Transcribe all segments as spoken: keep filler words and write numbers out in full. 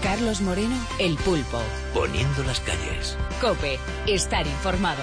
Carlos Moreno, El Pulpo. Poniendo las calles. COPE, estar informado.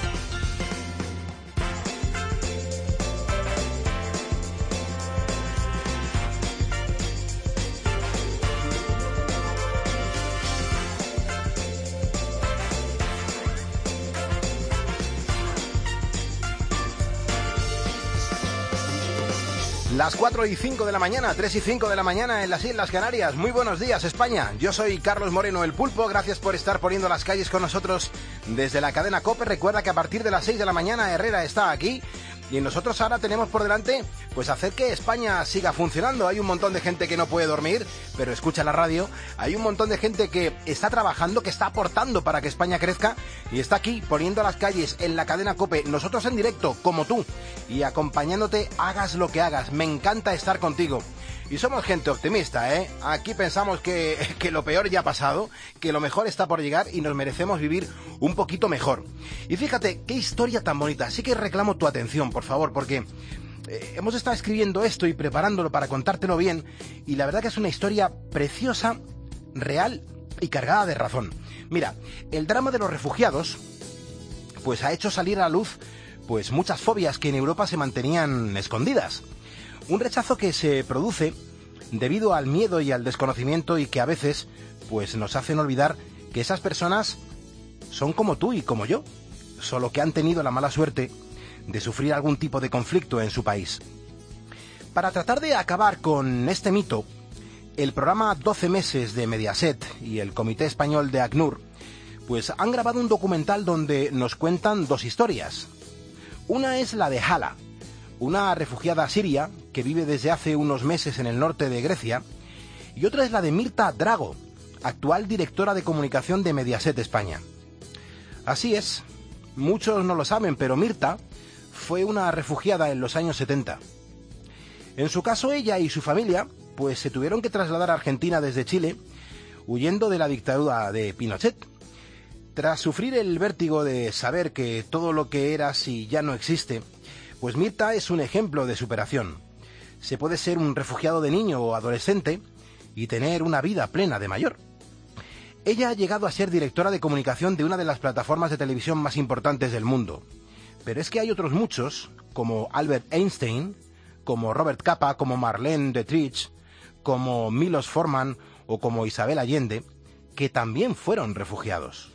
Las cuatro y cinco de la mañana, tres y cinco de la mañana en las Islas Canarias. Muy buenos días, España. Yo soy Carlos Moreno, El Pulpo. Gracias por estar poniendo las calles con nosotros desde la cadena COPE. Recuerda que a partir de las seis de la mañana Herrera está aquí. Y nosotros ahora tenemos por delante, pues hacer que España siga funcionando. Hay un montón de gente que no puede dormir, pero escucha la radio. Hay un montón de gente que está trabajando, que está aportando para que España crezca. Y está aquí, poniendo las calles en la cadena COPE. Nosotros en directo, como tú. Y acompañándote, hagas lo que hagas. Me encanta estar contigo. Y somos gente optimista, ¿eh? Aquí pensamos que, que lo peor ya ha pasado, que lo mejor está por llegar y nos merecemos vivir un poquito mejor. Y fíjate, qué historia tan bonita. Así que reclamo tu atención, por favor, porque eh, hemos estado escribiendo esto y preparándolo para contártelo bien. Y la verdad que es una historia preciosa, real y cargada de razón. Mira, el drama de los refugiados, pues ha hecho salir a la luz, pues muchas fobias que en Europa se mantenían escondidas. Un rechazo que se produce debido al miedo y al desconocimiento y que a veces pues nos hacen olvidar que esas personas son como tú y como yo, solo que han tenido la mala suerte de sufrir algún tipo de conflicto en su país. Para tratar de acabar con este mito, el programa doce meses de Mediaset y el Comité Español de ACNUR pues han grabado un documental donde nos cuentan dos historias. Una es la de Hala, una refugiada siria que vive desde hace unos meses en el norte de Grecia, y otra es la de Mirta Drago, actual directora de comunicación de Mediaset España. Así es, muchos no lo saben, pero Mirta fue una refugiada en los años setenta. En su caso, ella y su familia pues se tuvieron que trasladar a Argentina desde Chile, huyendo de la dictadura de Pinochet. Tras sufrir el vértigo de saber que todo lo que era si ya no existe, pues Mirta es un ejemplo de superación. Se puede ser un refugiado de niño o adolescente y tener una vida plena de mayor. Ella ha llegado a ser directora de comunicación de una de las plataformas de televisión más importantes del mundo. Pero es que hay otros muchos, como Albert Einstein, como Robert Capa, como Marlene Dietrich, como Milos Forman o como Isabel Allende, que también fueron refugiados.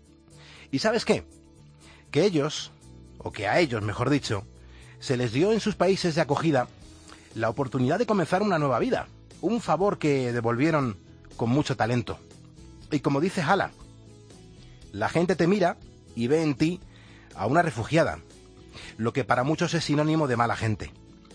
¿Y sabes qué? Que ellos, o que a ellos, mejor dicho, se les dio en sus países de acogida la oportunidad de comenzar una nueva vida, un favor que devolvieron con mucho talento. Y como dice Hala, la gente te mira y ve en ti a una refugiada, lo que para muchos es sinónimo de mala gente.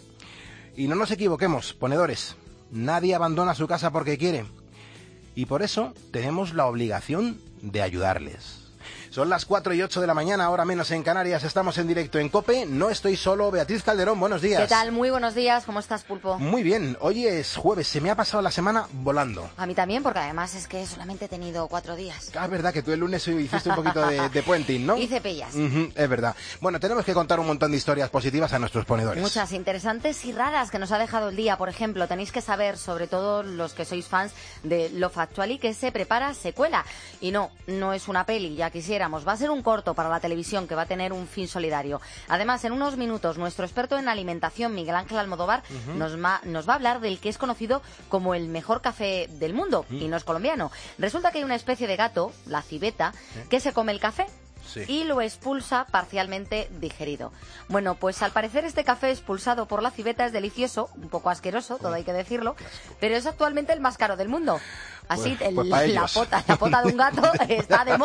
Y no nos equivoquemos, ponedores, nadie abandona su casa porque quiere, y por eso tenemos la obligación de ayudarles. Son las cuatro y ocho de la mañana, ahora menos en Canarias. Estamos en directo en COPE. No estoy solo. Beatriz Calderón, buenos días. ¿Qué tal? Muy buenos días. ¿Cómo estás, Pulpo? Muy bien. Hoy es jueves. Se me ha pasado la semana volando. A mí también, porque además es que solamente he tenido cuatro días. Ah, es verdad que tú el lunes hiciste un poquito de, de puenting, ¿no? Hice pellas. Uh-huh, es verdad. Bueno, tenemos que contar un montón de historias positivas a nuestros ponedores. Muchas interesantes y raras que nos ha dejado el día. Por ejemplo, tenéis que saber, sobre todo los que sois fans de Love Actually, que se prepara secuela. Y no, no es una peli, ya quisiéramos. Va a ser un corto para la televisión que va a tener un fin solidario. Además, en unos minutos, nuestro experto en alimentación, Miguel Ángel Almodóvar, uh-huh. nos, va, nos va a hablar del que es conocido como el mejor café del mundo, uh-huh. y no es colombiano. Resulta que hay una especie de gato, la civeta, ¿eh? que se come el café. Sí. Y lo expulsa parcialmente digerido. Bueno, pues al parecer este café expulsado por la civeta es delicioso, un poco asqueroso, todo hay que decirlo, pero es actualmente el más caro del mundo. Así, pues, pues el, la, pota, la pota de un gato está de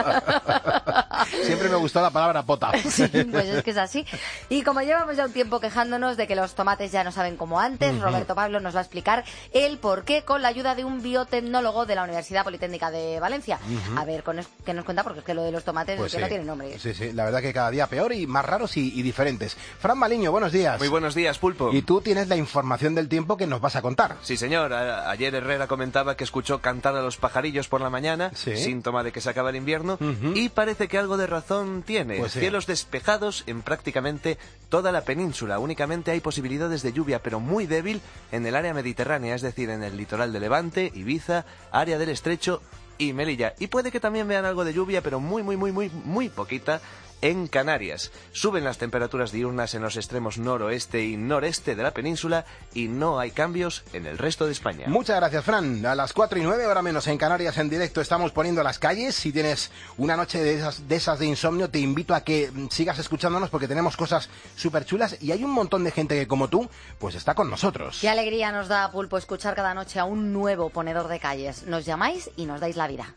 moda. Siempre me gustó la palabra pota. Sí, pues es que es así. Y como llevamos ya un tiempo quejándonos de que los tomates ya no saben como antes, uh-huh. Roberto Pablo nos va a explicar el por qué con la ayuda de un biotecnólogo de la Universidad Politécnica de Valencia. Uh-huh. A ver, con es, ¿qué nos cuenta? Porque es que lo de los tomates pues es que sí. no tiene nombre. Sí, sí, la verdad que cada día peor y más raros y, y diferentes. Fran Maliño, buenos días. Muy buenos días, Pulpo. Y tú tienes la información del tiempo que nos vas a contar. Sí, señor. A- ayer Herrera comentaba que escuchó cantar a los pajarillos por la mañana, sí. síntoma de que se acaba el invierno, uh-huh. y parece que algo de de razón tiene. Pues sí. Cielos despejados en prácticamente toda la península. Únicamente hay posibilidades de lluvia, pero muy débil en el área mediterránea, es decir, en el litoral de Levante, Ibiza, área del Estrecho y Melilla. Y puede que también vean algo de lluvia, pero muy, muy, muy, muy, muy poquita en Canarias. Suben las temperaturas diurnas en los extremos noroeste y noreste de la península y no hay cambios en el resto de España. Muchas gracias, Fran. A las cuatro y nueve, hora menos en Canarias, en directo estamos poniendo las calles. Si tienes una noche de esas de, esas de insomnio, te invito a que sigas escuchándonos porque tenemos cosas súper chulas y hay un montón de gente que, como tú, pues está con nosotros. Qué alegría nos da, Pulpo, escuchar cada noche a un nuevo ponedor de calles. Nos llamáis y nos dais la vida.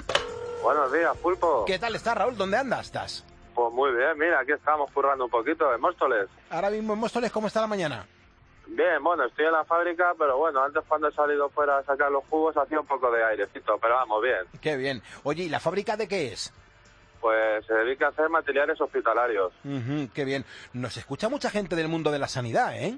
Buenos días, Pulpo. ¿Qué tal estás, Raúl? ¿Dónde andas? ¿Estás? Pues muy bien, mira, aquí estamos currando un poquito en Móstoles. Ahora mismo en Móstoles, ¿cómo está la mañana? Bien, bueno, estoy en la fábrica, pero bueno, antes cuando he salido fuera a sacar los jugos hacía un poco de airecito, pero vamos, bien. Qué bien. Oye, ¿y la fábrica de qué es? Pues se dedica a hacer materiales hospitalarios. Uh-huh, qué bien. Nos escucha mucha gente del mundo de la sanidad, ¿eh?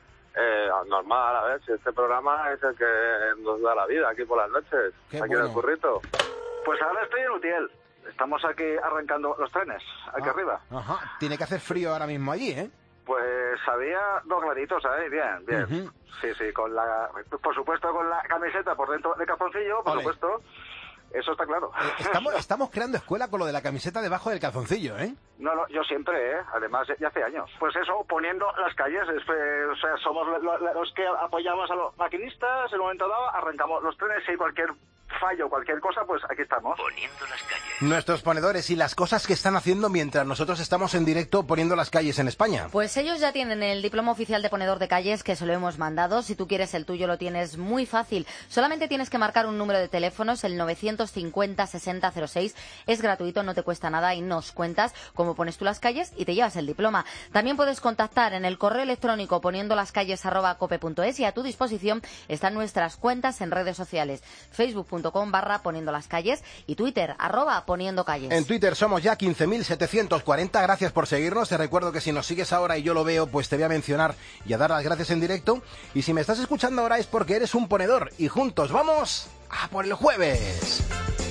Eh, normal, a ver, si este programa es el que nos da la vida aquí por las noches, Qué aquí bueno. en el currito. Pues ahora estoy en Utiel. Estamos aquí arrancando los trenes, aquí Ah, arriba. Ajá. Tiene que hacer frío ahora mismo allí, ¿eh? Pues había dos graditos ahí, bien, bien. Ujú. Sí, sí, con la, por supuesto con la camiseta por dentro de calzoncillo, por Ole. supuesto. Eso está claro. Eh, estamos, estamos creando escuela con lo de la camiseta debajo del calzoncillo, ¿eh? No, no, yo siempre, ¿eh? Además, ya hace años. Pues eso, poniendo las calles, es, eh, o sea, somos lo- lo- los que apoyamos a los maquinistas, en un momento dado arrancamos los trenes, si hay cualquier fallo, cualquier cosa, pues aquí estamos. Poniendo las calles. Nuestros ponedores y las cosas que están haciendo mientras nosotros estamos en directo poniendo las calles en España. Pues ellos ya tienen el diploma oficial de ponedor de calles, que se lo hemos mandado. Si tú quieres el tuyo, lo tienes muy fácil. Solamente tienes que marcar un número de teléfonos, el novecientos cincuenta sesenta cero seis. Es gratuito, no te cuesta nada y nos cuentas cómo pones tú las calles y te llevas el diploma. También puedes contactar en el correo electrónico poniendo las calles arroba cope punto es y a tu disposición están nuestras cuentas en redes sociales. Facebook.com barra poniendo las calles y Twitter arroba poniendo calles. En Twitter somos ya quince mil setecientos cuarenta. Gracias por seguirnos. Te recuerdo que si nos sigues ahora y yo lo veo, pues te voy a mencionar y a dar las gracias en directo. Y si me estás escuchando ahora es porque eres un ponedor. Y juntos vamos a por el jueves.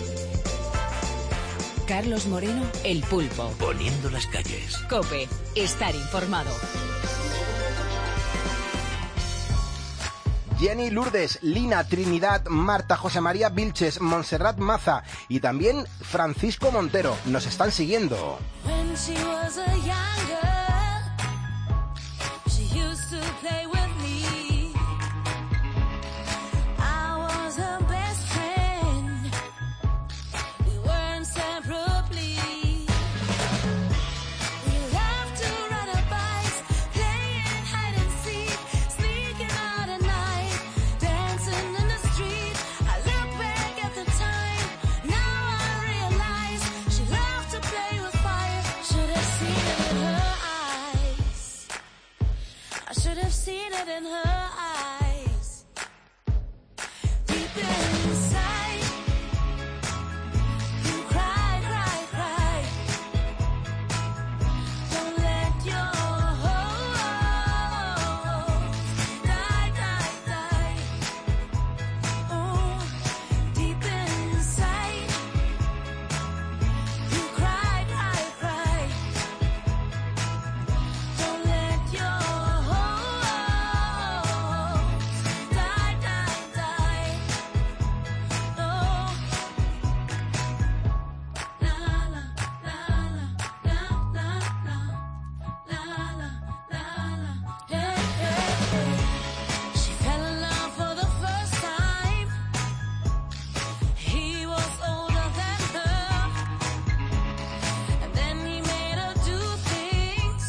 Carlos Moreno, El Pulpo. Poniendo las calles. COPE. Estar informado. Jenny Lourdes, Lina, Trinidad, Marta, José María Vilches, Montserrat Maza y también Francisco Montero nos están siguiendo. When she was a young girl, she used to play with me. I was her best friend. We were inseparably. We loved to ride our bikes, playing hide and seek, sneaking out at night, dancing in the street. I look back at the time, now I realize she loved to play with fire. Should have seen it in her eyes. I should have seen it in her eyes. Deep inside, you cry, cry, cry. Don't let your hopes die, die, die. Oh, deep inside, you cry, cry, cry. Don't let your hopes die, die, die. No. La la la la la la la la la la. Hey, hey, hey. She fell in love for the first time. He was older than her, and then he made her do things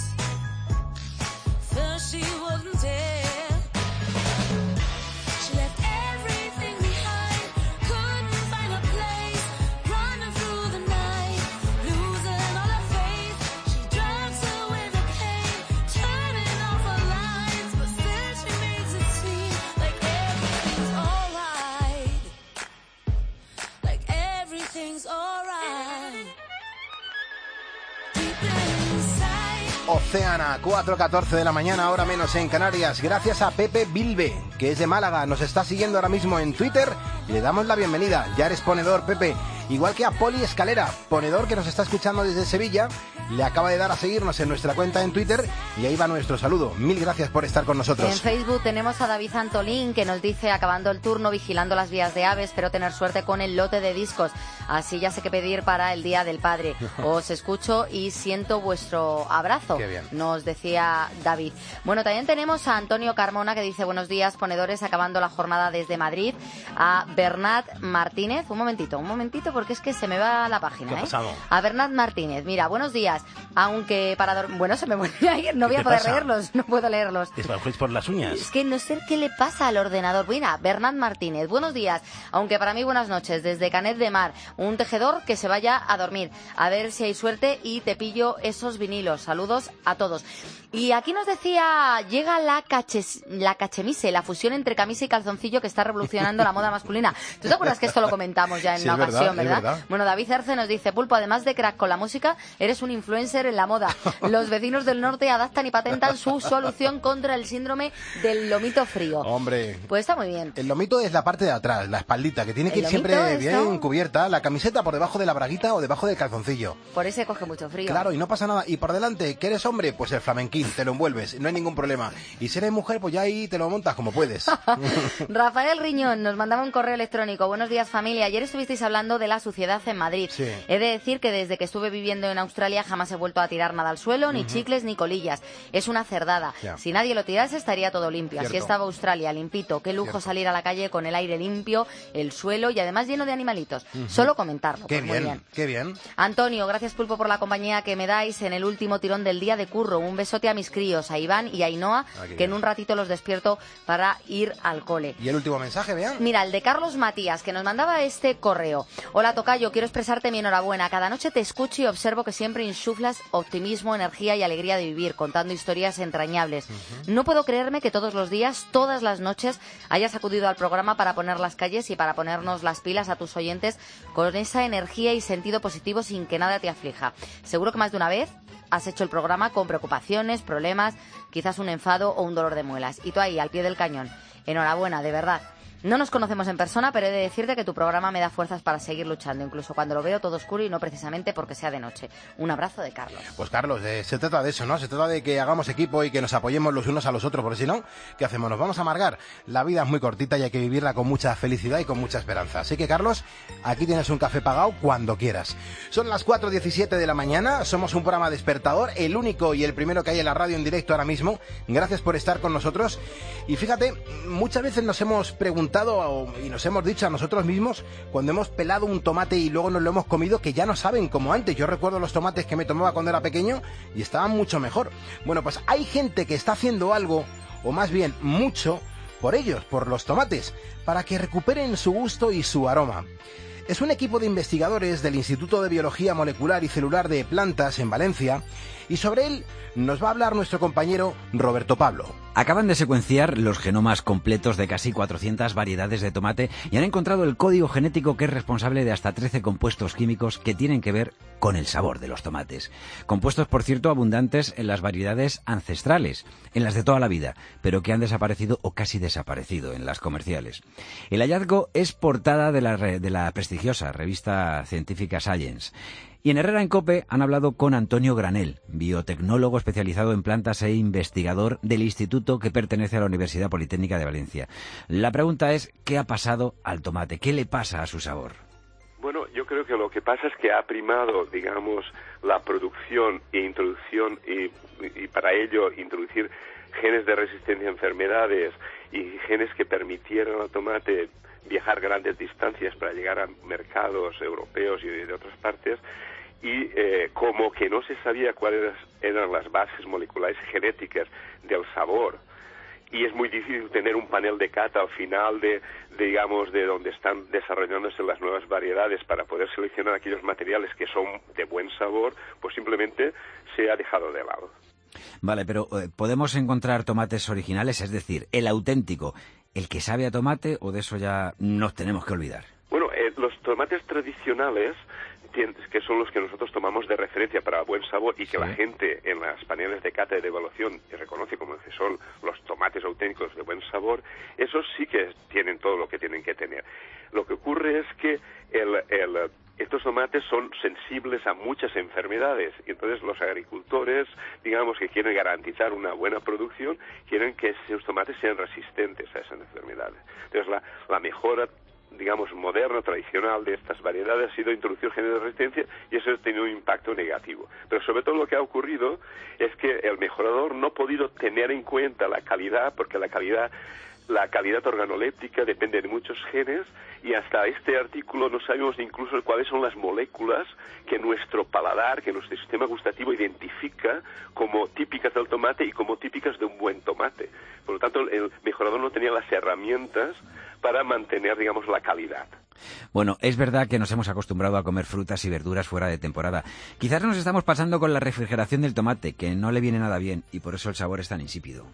first she wouldn't tell. She left everything behind, couldn't find a place, running through the night, losing all her faith. She drugs away the pain, turning off her lights, but still she makes it seem like everything's alright, like everything's alright. Deep inside. Océana, cuatro catorce de la mañana, hora menos en Canarias. Gracias a Pepe Bilbe, que es de Málaga. Nos está siguiendo ahora mismo en Twitter y le damos la bienvenida. Ya eres ponedor, Pepe. igual que a Poli Escalera, ponedor que nos está escuchando desde Sevilla. Le acaba de dar a seguirnos en nuestra cuenta en Twitter y ahí va nuestro saludo. Mil gracias por estar con nosotros. En Facebook tenemos a David Antolín, que nos dice: acabando el turno, vigilando las vías de AVE, espero tener suerte con el lote de discos, así ya sé qué pedir para el Día del Padre. Os escucho y siento vuestro abrazo. Qué bien. Nos decía David. Bueno, también tenemos a Antonio Carmona, que dice: buenos días, ponedores, acabando la jornada desde Madrid. A Bernat Martínez, un momentito, un momentito, porque es que se me va la página. ¿Qué ha ¿eh? pasado? A Bernat Martínez, mira, buenos días, aunque para dormir... Bueno, se me vuelve a ir, no voy ¿Qué a te poder pasa? leerlos, no puedo leerlos. ¿Es por las uñas? Es que no sé qué le pasa al ordenador. Mira, Bernat Martínez, buenos días, aunque para mí buenas noches, desde Canet de Mar, un tejedor que se vaya a dormir, a ver si hay suerte y te pillo esos vinilos. Saludos a todos. Y aquí nos decía, llega la, caches, la cachemise, la fusión entre camisa y calzoncillo que está revolucionando la moda masculina. ¿Tú te acuerdas que esto lo comentamos ya en Sí, una es verdad, ocasión, es verdad? verdad. Bueno, David Cerce nos dice: Pulpo, además de crack con la música, eres un influencer en la moda. Los vecinos del norte adaptan y patentan su solución contra el síndrome del lomito frío. Hombre, Pues está muy bien. el lomito es la parte de atrás, la espaldita, que tiene que ¿El ir lomito siempre es, bien no? cubierta, la camiseta por debajo de la braguita o debajo del calzoncillo. Por eso coge mucho frío. Claro, y no pasa nada. Y por delante, que eres hombre, pues el flamenquín, te lo envuelves, no hay ningún problema. Y si eres mujer, pues ya ahí te lo montas como puedes. Rafael Riñón nos mandaba un correo electrónico. Buenos días, familia. Ayer estuvisteis hablando de la suciedad en Madrid. Sí. He de decir que desde que estuve viviendo en Australia jamás he vuelto a tirar nada al suelo, ni chicles ni colillas. Es una cerdada. Ya. Si nadie lo tirase, estaría todo limpio. Así Cierto. estaba Australia, limpito. Qué lujo Cierto. salir a la calle con el aire limpio, el suelo y además lleno de animalitos. Solo comentarlo. Qué pues muy bien, bien. qué bien. Antonio, gracias, Pulpo, por la compañía que me dais en el último tirón del día de curro. Un besote a mis críos, a Iván y a Ainhoa, Ah, qué que bien. en un ratito los despierto para ir al cole. Y el último mensaje, vean. Mira, el de Carlos Matías, que nos mandaba este correo. Hola, tocayo, quiero expresarte mi enhorabuena. Cada noche te escucho y observo que siempre insuflas optimismo, energía y alegría de vivir, contando historias entrañables. No puedo creerme que todos los días, todas las noches, hayas acudido al programa para poner las calles y para ponernos las pilas a tus oyentes con esa energía y sentido positivo sin que nada te aflija. Seguro que más de una vez has hecho el programa con preocupaciones, problemas, quizás un enfado o un dolor de muelas. Y tú ahí, al pie del cañón. Enhorabuena, de verdad. No nos conocemos en persona, pero he de decirte que tu programa me da fuerzas para seguir luchando, incluso cuando lo veo todo oscuro y no precisamente porque sea de noche. Un abrazo de Carlos. Pues Carlos, eh, se trata de eso, ¿no? Se trata de que hagamos equipo y que nos apoyemos los unos a los otros, porque si no, ¿qué hacemos? Nos vamos a amargar. La vida es muy cortita y hay que vivirla con mucha felicidad y con mucha esperanza. Así que, Carlos, aquí tienes un café pagado cuando quieras. Son las cuatro diecisiete de la mañana, somos un programa despertador, el único y el primero que hay en la radio en directo ahora mismo. Gracias por estar con nosotros. Y fíjate, muchas veces nos hemos preguntado y nos hemos dicho a nosotros mismos, cuando hemos pelado un tomate y luego nos lo hemos comido, que ya no saben como antes. Yo recuerdo los tomates que me tomaba cuando era pequeño y estaban mucho mejor. Bueno, pues hay gente que está haciendo algo, o más bien mucho, por ellos, por los tomates, para que recuperen su gusto y su aroma. Es un equipo de investigadores del Instituto de Biología Molecular y Celular de Plantas en Valencia, y sobre él nos va a hablar nuestro compañero Roberto Pablo. Acaban de secuenciar los genomas completos de casi cuatrocientas variedades de tomate y han encontrado el código genético que es responsable de hasta trece compuestos químicos que tienen que ver con el sabor de los tomates. Compuestos, por cierto, abundantes en las variedades ancestrales, en las de toda la vida, pero que han desaparecido o casi desaparecido en las comerciales. El hallazgo es portada de la, re- de la prestigiosa revista científica Science. Y en Herrera en COPE han hablado con Antonio Granel, biotecnólogo especializado en plantas e investigador del instituto que pertenece a la Universidad Politécnica de Valencia. La pregunta es, ¿qué ha pasado al tomate? ¿Qué le pasa a su sabor? Bueno, yo creo que lo que pasa es que ha primado, digamos, la producción e introducción, y, y para ello introducir genes de resistencia a enfermedades y genes que permitieran al tomate viajar grandes distancias para llegar a mercados europeos y de otras partes, y eh, como que no se sabía cuáles eran las bases moleculares y genéticas del sabor, y es muy difícil tener un panel de cata al final de, de, digamos, de donde están desarrollándose las nuevas variedades para poder seleccionar aquellos materiales que son de buen sabor, pues simplemente se ha dejado de lado. Vale, pero eh, ¿podemos encontrar tomates originales? Es decir, el auténtico, el que sabe a tomate, o de eso ya nos tenemos que olvidar. Bueno, eh, los tomates tradicionales, que son los que nosotros tomamos de referencia para buen sabor y que Sí. la gente en las paneles de cata y de evaluación reconoce como que son los tomates auténticos de buen sabor, esos sí que tienen todo lo que tienen que tener. Lo que ocurre es que el, el estos tomates son sensibles a muchas enfermedades y entonces los agricultores, digamos, que quieren garantizar una buena producción, quieren que esos tomates sean resistentes a esas enfermedades. Entonces la, la mejora, digamos, moderna, tradicional de estas variedades ha sido introducir genes de resistencia y eso ha tenido un impacto negativo. Pero sobre todo lo que ha ocurrido es que el mejorador no ha podido tener en cuenta la calidad, porque la calidad la calidad organoléptica depende de muchos genes y hasta este artículo no sabemos incluso cuáles son las moléculas que nuestro paladar, que nuestro sistema gustativo identifica como típicas del tomate y como típicas de un buen tomate. Por lo tanto, el mejorador no tenía las herramientas para mantener, digamos, la calidad. Bueno, es verdad que nos hemos acostumbrado a comer frutas y verduras fuera de temporada. Quizás nos estamos pasando con la refrigeración del tomate, que no le viene nada bien y por eso el sabor es tan insípido.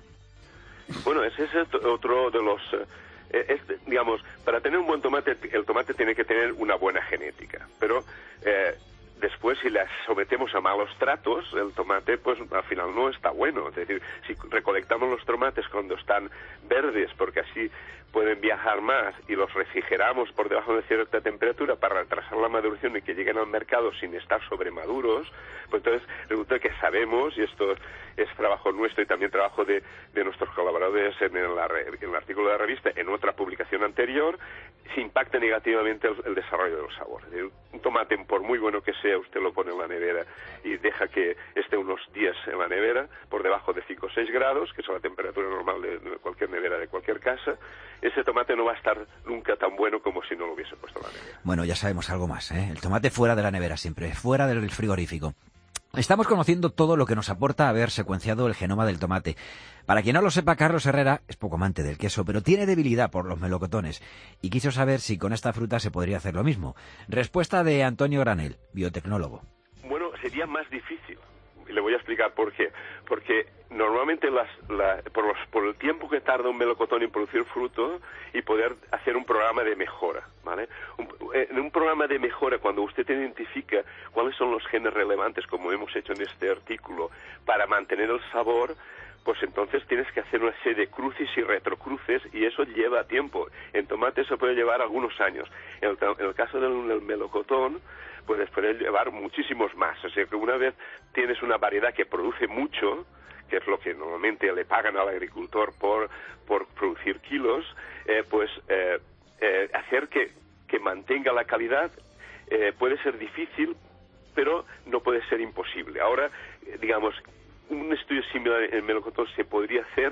Bueno, ese es otro de los... Eh, es, digamos, para tener un buen tomate, el tomate tiene que tener una buena genética, pero eh, después si le sometemos a malos tratos, el tomate pues al final no está bueno. Es decir, si recolectamos los tomates cuando están verdes, porque así pueden viajar más, y los refrigeramos por debajo de cierta temperatura para retrasar la maduración y que lleguen al mercado sin estar sobremaduros, pues entonces resulta que sabemos, y esto es trabajo nuestro y también trabajo de, de nuestros colaboradores en el, en el artículo de la revista, en otra publicación anterior, se impacta negativamente el, el desarrollo del sabor. Es decir, un tomate, por muy bueno que sea, usted lo pone en la nevera y deja que esté unos días en la nevera, por debajo de cinco o seis grados, que es la temperatura normal de, de cualquier nevera de cualquier casa, ese tomate no va a estar nunca tan bueno como si no lo hubiese puesto en la nevera. Bueno, ya sabemos algo más, ¿eh? El tomate fuera de la nevera siempre, fuera del frigorífico. Estamos conociendo todo lo que nos aporta haber secuenciado el genoma del tomate. Para quien no lo sepa, Carlos Herrera es poco amante del queso, pero tiene debilidad por los melocotones y quiso saber si con esta fruta se podría hacer lo mismo. Respuesta de Antonio Granel, biotecnólogo. Bueno, sería más difícil. Y le voy a explicar por qué. Porque normalmente las, la, por, los, por el tiempo que tarda un melocotón en producir fruto y poder hacer un programa de mejora, ¿vale? Un, en un programa de mejora, cuando usted identifica cuáles son los genes relevantes, como hemos hecho en este artículo, para mantener el sabor, pues entonces tienes que hacer una serie de cruces y retrocruces y eso lleva tiempo. En tomate eso puede llevar algunos años. En el, en el caso del, del melocotón, puedes poder llevar muchísimos más. O sea que una vez tienes una variedad que produce mucho, que es lo que normalmente le pagan al agricultor por, por producir kilos, eh, pues eh, eh, hacer que, que mantenga la calidad eh, puede ser difícil, pero no puede ser imposible. Ahora, eh, digamos, un estudio similar en melocotón se podría hacer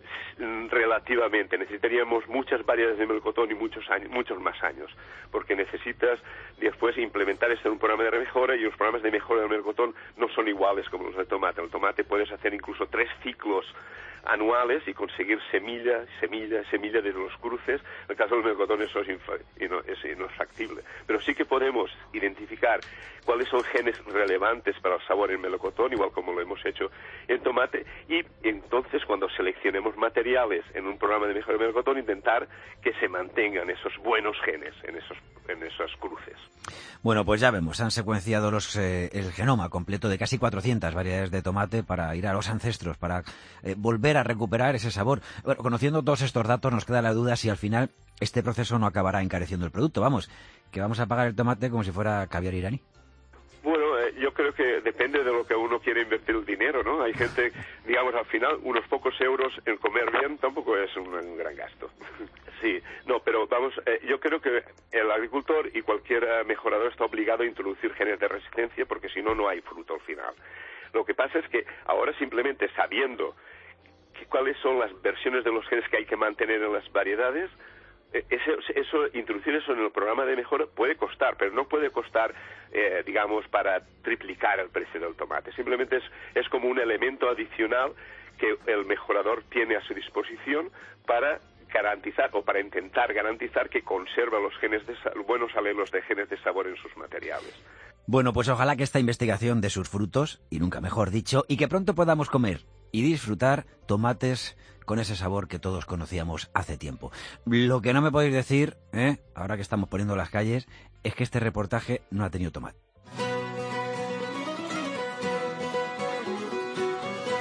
relativamente. Necesitaríamos muchas variedades de melocotón y muchos años, muchos más años, porque necesitas después implementar esto en un programa de mejora, y los programas de mejora del melocotón no son iguales como los de tomate. El tomate puedes hacer incluso tres ciclos anuales y conseguir semilla, semilla, semilla de los cruces. En el caso del melocotón eso es, y no, es, no es factible. Pero sí que podemos identificar cuáles son genes relevantes para el sabor en melocotón, igual como lo hemos hecho en tomate, y entonces cuando seleccionemos materiales en un programa de mejora de melocotón, intentar que se mantengan esos buenos genes en esos, en esos cruces. Bueno, pues ya vemos, han secuenciado los, eh, el genoma completo de casi cuatrocientas variedades de tomate para ir a los ancestros, para eh, volver a recuperar ese sabor. Bueno, conociendo todos estos datos nos queda la duda si al final este proceso no acabará encareciendo el producto. Vamos, que vamos a pagar el tomate como si fuera caviar iraní. Bueno, eh, yo creo que depende de lo que uno quiere invertir el dinero, ¿no? Hay gente, digamos, al final, unos pocos euros en comer bien tampoco es un, un gran gasto. Sí, no, pero vamos, eh, yo creo que el agricultor y cualquier eh, mejorador está obligado a introducir genes de resistencia, porque si no, no hay fruto al final. Lo que pasa es que ahora simplemente sabiendo que, cuáles son las versiones de los genes que hay que mantener en las variedades, Eso, eso, introducir eso en el programa de mejora puede costar, pero no puede costar, eh, digamos, para triplicar el precio del tomate. Simplemente es, es como un elemento adicional que el mejorador tiene a su disposición para garantizar o para intentar garantizar que conserva los genes de buenos alelos de genes de sabor en sus materiales. Bueno, pues ojalá que esta investigación dé sus frutos, y nunca mejor dicho, y que pronto podamos comer y disfrutar tomates con ese sabor que todos conocíamos hace tiempo. Lo que no me podéis decir, ¿eh? ahora que estamos poniendo las calles, es que este reportaje no ha tenido tomate.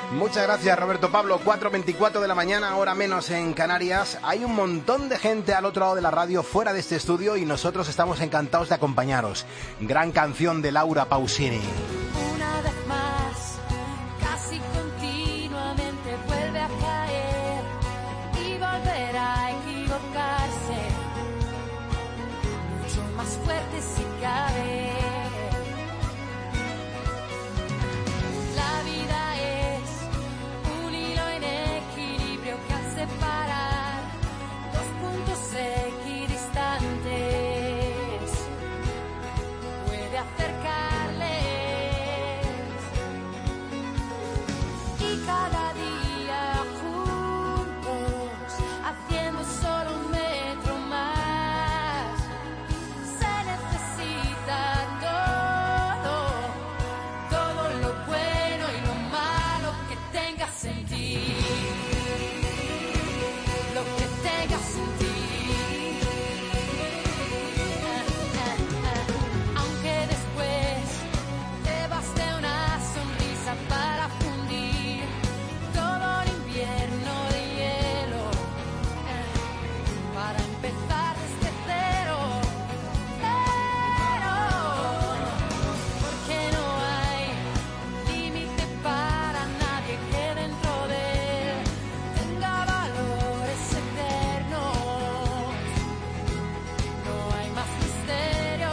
Muchas gracias, Roberto Pablo. cuatro veinticuatro de la mañana, hora menos en Canarias. Hay un montón de gente al otro lado de la radio, fuera de este estudio, y nosotros estamos encantados de acompañaros. Gran canción de Laura Pausini. Una vez más, casi continuamente vuelve a caer y volverá a equivocarse, mucho más fuerte si cabe. La vida es un hilo en equilibrio que al separar dos puntos equidistantes puede acercarles, y cada día juntos haciendo solo un metro más se necesita todo, todo lo bueno y lo malo que tengas en ti, lo que tengas en ti. Aunque después te baste una sonrisa para fundir todo el invierno de hielo, para empezar desde cero, cero, porque no hay límite para nadie que dentro de él tenga valores eternos. No hay más misterio.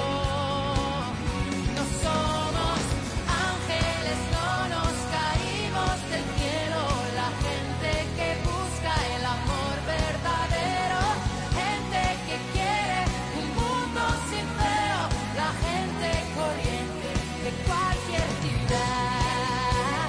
No somos ángeles, no nos caímos del cielo. La gente que busca el amor verdadero, gente que quiere un mundo sincero, la gente corriente de cualquier ciudad.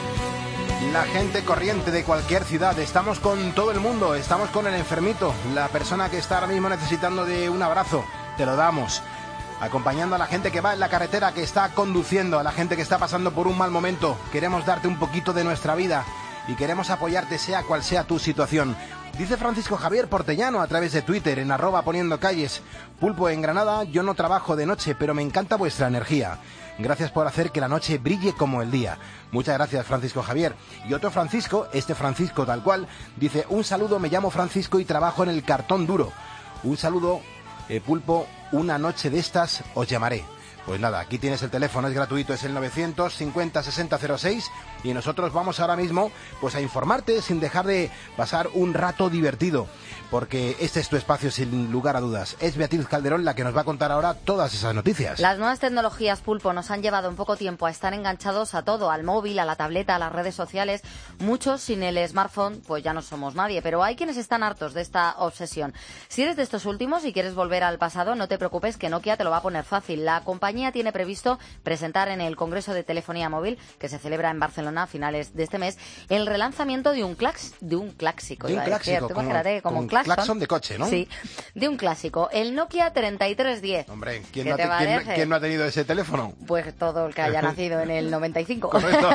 La gente corriente de cualquier ciudad. Estamos con todo el mundo, estamos con el enfermito, la persona que está ahora mismo necesitando de un abrazo. Te lo damos. Acompañando a la gente que va en la carretera, que está conduciendo, a la gente que está pasando por un mal momento. Queremos darte un poquito de nuestra vida y queremos apoyarte sea cual sea tu situación. Dice Francisco Javier Portellano a través de Twitter, en arroba poniendo calles: Pulpo, en Granada yo no trabajo de noche, pero me encanta vuestra energía. Gracias por hacer que la noche brille como el día. Muchas gracias, Francisco Javier. Y otro Francisco, este Francisco tal cual, dice: un saludo, me llamo Francisco y trabajo en el cartón duro. Un saludo, eh, Pulpo, una noche de estas os llamaré. Pues nada, aquí tienes el teléfono, es gratuito, es el novecientos cincuenta sesenta cero seis, y nosotros vamos ahora mismo pues a informarte sin dejar de pasar un rato divertido, porque este es tu espacio sin lugar a dudas. Es Beatriz Calderón la que nos va a contar ahora todas esas noticias. Las nuevas tecnologías, Pulpo, nos han llevado en poco tiempo a estar enganchados a todo, al móvil, a la tableta, a las redes sociales. Muchos sin el smartphone pues ya no somos nadie, pero hay quienes están hartos de esta obsesión. Si eres de estos últimos y quieres volver al pasado, no te preocupes, que Nokia te lo va a poner fácil. La compañía tiene previsto presentar en el Congreso de Telefonía Móvil, que se celebra en Barcelona a finales de este mes, el relanzamiento de un clax, de un clásico. De un iba a decir. clásico, Tú como, imagínate, como como un claxon. claxon de coche, ¿no? Sí, de un clásico. El Nokia treinta y tres diez. Hombre, ¿quién ¿Qué no, ha te te- quién no- parece? quién no ha tenido ese teléfono? Pues todo el que haya nacido en el noventa y cinco. Correcto.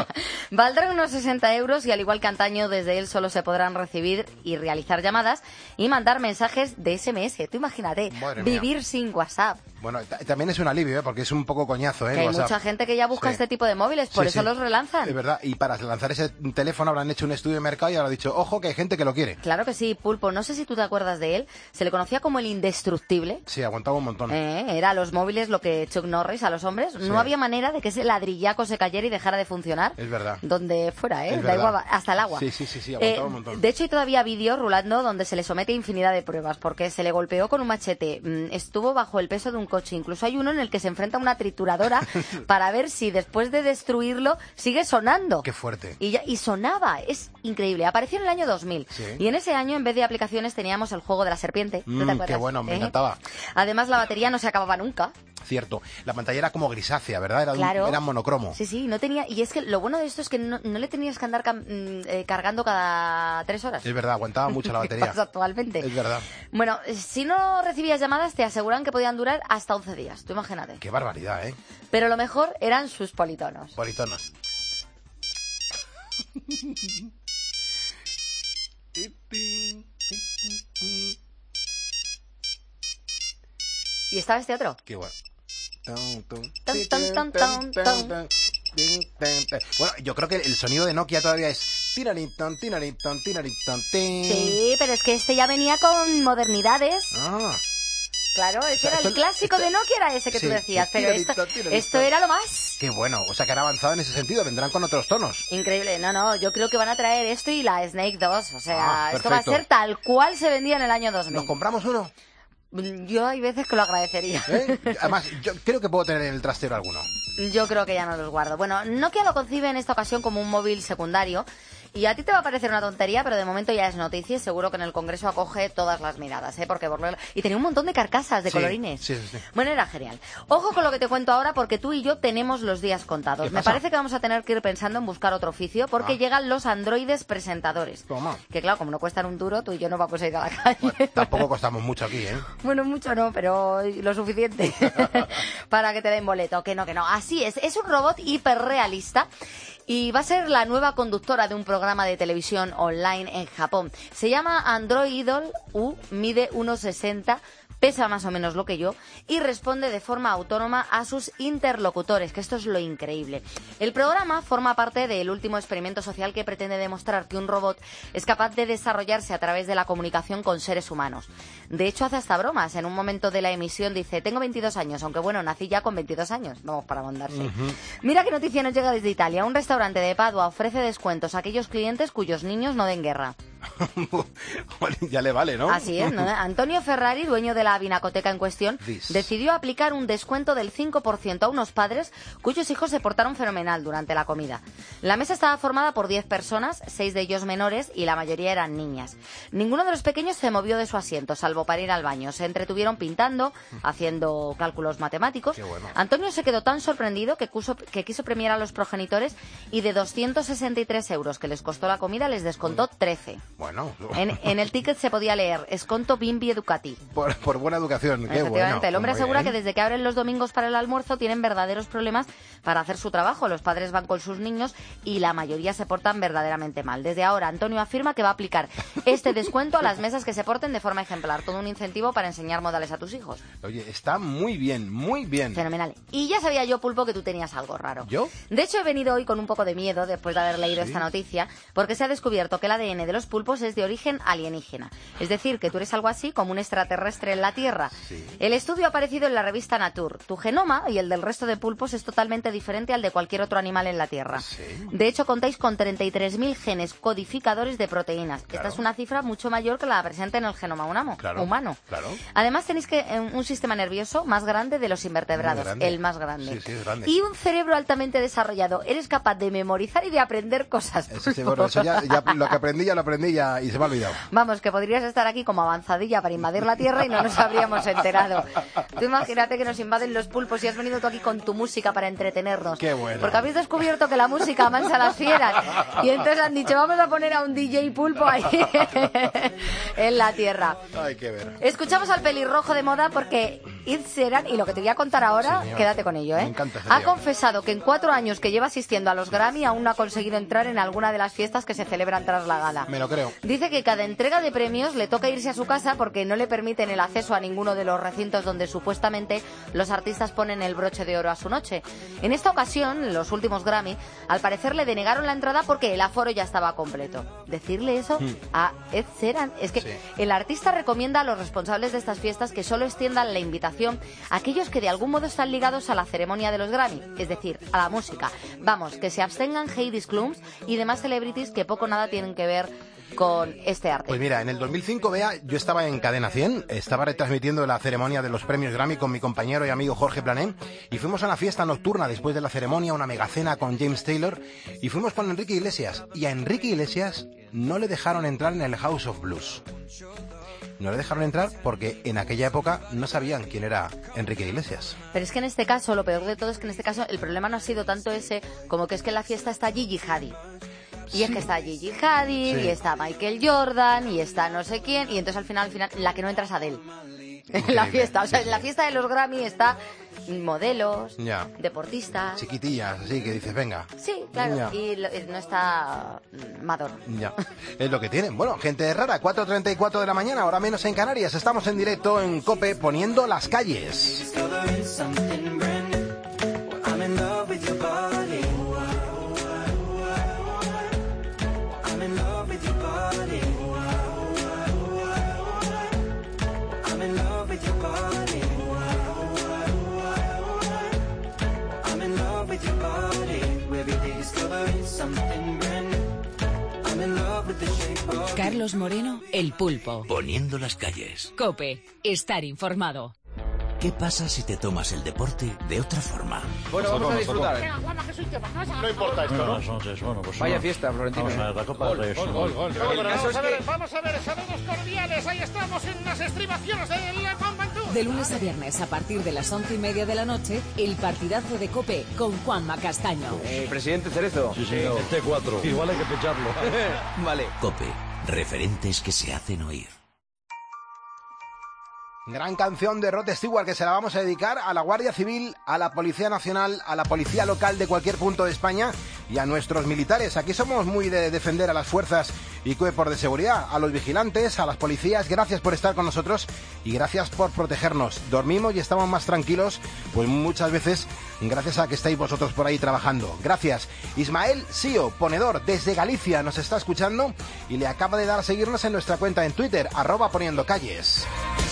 Valdrá unos sesenta euros y al igual que antaño, desde él solo se podrán recibir y realizar llamadas y mandar mensajes de ese eme ese. Tú imagínate, Madre mía. vivir sin WhatsApp. Bueno, ta- también es un alivio, ¿eh? Porque es un poco coñazo, ¿eh? Que hay WhatsApp. mucha gente que ya busca Sí. este tipo de móviles, por Sí, eso sí. los relanzan. Es verdad, y para lanzar ese teléfono habrán hecho un estudio de mercado y habrán dicho, ojo, que hay gente que lo quiere. Claro que sí, Pulpo. No sé si tú te acuerdas de él. Se le conocía como el indestructible. Sí, aguantaba un montón. Eh, era a los móviles lo que Chuck Norris a los hombres. Sí. No había manera de que ese ladrillaco se cayera y dejara de funcionar. Es verdad. Donde fuera, ¿eh? Es da verdad. igual, hasta el agua. Sí, sí, sí, sí, aguantaba Eh, un montón. De hecho, hay todavía vídeos rulando donde se le somete a infinidad de pruebas, porque se le golpeó con un machete, mm, estuvo bajo el peso de un coche. Incluso hay uno en el que se enfrenta a una trituradora para ver si después de destruirlo sigue sonando. Qué fuerte. Y, ya- y sonaba, es increíble. Apareció en el año dos mil. Sí. Y en ese año, en vez de aplicaciones, teníamos el juego de la serpiente. ¿Tú te Mm, acuerdas? qué bueno, me ¿Eh? encantaba. Además, la batería no se acababa nunca. Cierto. La pantalla era como grisácea, ¿verdad? Era, un- Claro. era monocromo. Sí, sí, no tenía. Y es que lo bueno de esto es que no, no le tenías que andar cam- mm, eh, cargando cada tres horas. Es verdad, aguantaba mucho la batería. Pasa actualmente. Es verdad. Bueno, si no recibías llamadas, te aseguran que podían durar hasta once días. Tú imagínate. Qué barbaridad, ¿eh? Pero lo mejor eran sus politonos. Politonos. ¿Y estaba este otro? Qué bueno. Tum, tum. Tan, tan, tan, tan, tan. Bueno, yo creo que el sonido de Nokia todavía es... Tinariton, tinariton, tinariton, tin. Sí, pero es que este ya venía con modernidades. Ah. Claro, ese O sea, era el esto- clásico esto- de Nokia, era ese que sí, tú decías, sí, pero esto, tirarito, tirarito. esto era lo más. Qué bueno, o sea que han avanzado en ese sentido, vendrán con otros tonos. Increíble, no, no, yo creo que van a traer esto y la Snake dos, o sea, Ah, esto va a perfecto. ser tal cual se vendía en el año dos mil. ¿Nos compramos uno? Yo hay veces que lo agradecería. ¿Eh? Además, yo creo que puedo tener en el trastero alguno. Yo creo que ya no los guardo. Bueno, Nokia lo concibe en esta ocasión como un móvil secundario. Y a ti te va a parecer una tontería, pero de momento ya es noticia y seguro que en el Congreso acoge todas las miradas, ¿eh? Porque por... Y tenía un montón de carcasas, de Sí, colorines. sí, sí, sí. Bueno, era genial. Ojo con lo que te cuento ahora, porque tú y yo tenemos los días contados. ¿Qué Me pasa? parece que vamos a tener que ir pensando en buscar otro oficio, porque Ah. llegan los androides presentadores. Toma. Que claro, como no cuestan un duro, tú y yo no vamos a ir a la calle. Bueno, tampoco costamos mucho aquí, ¿eh? Bueno, mucho no, pero lo suficiente para que te den boleto. Que no, que no. Así es, es un robot hiperrealista y va a ser la nueva conductora de un programa de televisión online en Japón. Se llama Android Idol U, mide uno sesenta, pesa más o menos lo que yo y responde de forma autónoma a sus interlocutores, que esto es lo increíble. El programa forma parte del último experimento social que pretende demostrar que un robot es capaz de desarrollarse a través de la comunicación con seres humanos. De hecho, hace hasta bromas. En un momento de la emisión dice, tengo veintidós años, aunque bueno, nací ya con veintidós años. Vamos, para mandarse. Ujú. Mira qué noticia nos llega desde Italia. Un restaurante de Padua ofrece descuentos a aquellos clientes cuyos niños no den guerra. Bueno, ya le vale, ¿no? Así es, ¿no? Antonio Ferrari, dueño de la vinacoteca en cuestión, This. decidió aplicar un descuento del cinco por ciento a unos padres cuyos hijos se portaron fenomenal durante la comida. La mesa estaba formada por diez personas, seis de ellos menores y la mayoría eran niñas. Ninguno de los pequeños se movió de su asiento, salvo para ir al baño. Se entretuvieron pintando, haciendo cálculos matemáticos. Qué bueno. Antonio se quedó tan sorprendido que, cuso- que quiso premiar a los progenitores y de doscientos sesenta y tres euros que les costó la comida les descontó trece. Bueno, En, en el ticket se podía leer Esconto Bimbi Educati. por, por buena educación, qué Efectivamente, bueno. el hombre Muy asegura bien. que desde que abren los domingos para el almuerzo tienen verdaderos problemas para hacer su trabajo. Los padres van con sus niños y la mayoría se portan verdaderamente mal. Desde ahora, Antonio afirma que va a aplicar este descuento a las mesas que se porten de forma ejemplar. Todo un incentivo para enseñar modales a tus hijos. Oye, está muy bien, muy bien. Fenomenal. Y ya sabía yo, Pulpo, que tú tenías algo raro. ¿Yo? De hecho, he venido hoy con un poco de miedo después de haber leído ¿Sí? esta noticia, porque se ha descubierto que el A D N de los pulpos es de origen alienígena. Es decir, que tú eres algo así como un extraterrestre en la Tierra. Sí. El estudio ha aparecido en la revista Nature. Tu genoma y el del resto de pulpos es totalmente diferente al de cualquier otro animal en la Tierra. Sí. De hecho, contáis con treinta y tres mil genes codificadores de proteínas. Claro. Esta es una cifra mucho mayor que la presente en el genoma humano. Claro, humano. claro. Además, tenéis que eh, un sistema nervioso más grande de los invertebrados. Muy grande. El más grande. Sí, sí, es grande. Y un cerebro altamente desarrollado. Eres capaz de memorizar y de aprender cosas. Eso sí, bueno, eso ya, ya lo que aprendí ya lo aprendí ya y se me ha olvidado. Vamos, que podrías estar aquí como avanzadilla para invadir la Tierra y no nos habríamos enterado. Tú imagínate que nos invaden los pulpos y has venido tú aquí con tu música para entretenernos. Qué bueno. Porque habéis descubierto que la música amansa a las fieras. Y entonces han dicho, vamos a poner a un D J pulpo ahí en la Tierra. Hay que ver. Escuchamos al pelirrojo de moda porque Ed Sheeran, y lo que te voy a contar ahora, Señor. quédate con ello, ¿eh? Me encanta ese Ha tío. confesado que en cuatro años que lleva asistiendo a los Grammy aún no ha conseguido entrar en alguna de las fiestas que se celebran tras la gala. Me lo creo. Dice que cada entrega de premios le toca irse a su casa porque no le permiten el acceso a ninguno de los recintos donde supuestamente los artistas ponen el broche de oro a su noche. En esta ocasión, en los últimos Grammy, al parecer le denegaron la entrada porque el aforo ya estaba completo. Decirle eso a Ed Sheeran es que Sí. el artista recomienda a los responsables de estas fiestas que solo extiendan la invitación a aquellos que de algún modo están ligados a la ceremonia de los Grammy, es decir, a la música. Vamos, que se abstengan Heidi Klum y demás celebrities que poco o nada tienen que ver con este arte. Pues mira, en el dos mil cinco, Bea, yo estaba en Cadena cien, estaba retransmitiendo la ceremonia de los premios Grammy con mi compañero y amigo Jorge Plané, y fuimos a una fiesta nocturna después de la ceremonia, una megacena con James Taylor, y fuimos con Enrique Iglesias, y a Enrique Iglesias no le dejaron entrar en el House of Blues. No le dejaron entrar porque en aquella época no sabían quién era Enrique Iglesias. Pero es que en este caso, lo peor de todo es que en este caso el problema no ha sido tanto ese como que es que en la fiesta está Gigi Hadid. Y es Sí. que está Gigi Hadid, Sí. y está Michael Jordan, y está no sé quién, y entonces al final, al final, la que no entra es Adele. En la fiesta, o sea, en la fiesta de los Grammy está modelos, Ya. deportistas. Chiquitillas, así que dices, venga. Sí, claro, Ya. y lo- no está mm, Madonna. Ya, es lo que tienen. Bueno, gente rara, cuatro treinta y cuatro de la mañana, ahora menos en Canarias. Estamos en directo en COPE poniendo las calles. I'm in love with your body. Carlos Moreno, El Pulpo. Poniendo las calles. COPE. Estar informado. ¿Qué pasa si te tomas el deporte de otra forma? Bueno, vamos a disfrutar. No importa esto, ¿no? Buenas noches, bueno, pues Vaya no. fiesta, Florentino. Vamos a ver, la Copa Gol, del Rey. gol, gol, gol. Bueno, El caso vamos es a ver, que... vamos a ver, saludos cordiales. Ahí estamos en las estribaciones del Mont Ventoux. De lunes a viernes a partir de las once y media de la noche, el partidazo de COPE con Juanma Castaño. Eh, presidente Cerezo. Sí, señor. El T cuatro. Igual hay que pecharlo. Vale. COPE. Referentes que se hacen oír. Gran canción de Rod Stewart que se la vamos a dedicar a la Guardia Civil, a la Policía Nacional, a la Policía Local de cualquier punto de España y a nuestros militares. Aquí somos muy de defender a las fuerzas y cuerpos de seguridad, a los vigilantes, a las policías. Gracias por estar con nosotros y gracias por protegernos. Dormimos y estamos más tranquilos, pues muchas veces gracias a que estáis vosotros por ahí trabajando. Gracias. Ismael Sío, ponedor desde Galicia, nos está escuchando y le acaba de dar a seguirnos en nuestra cuenta en Twitter, arroba poniendo calles.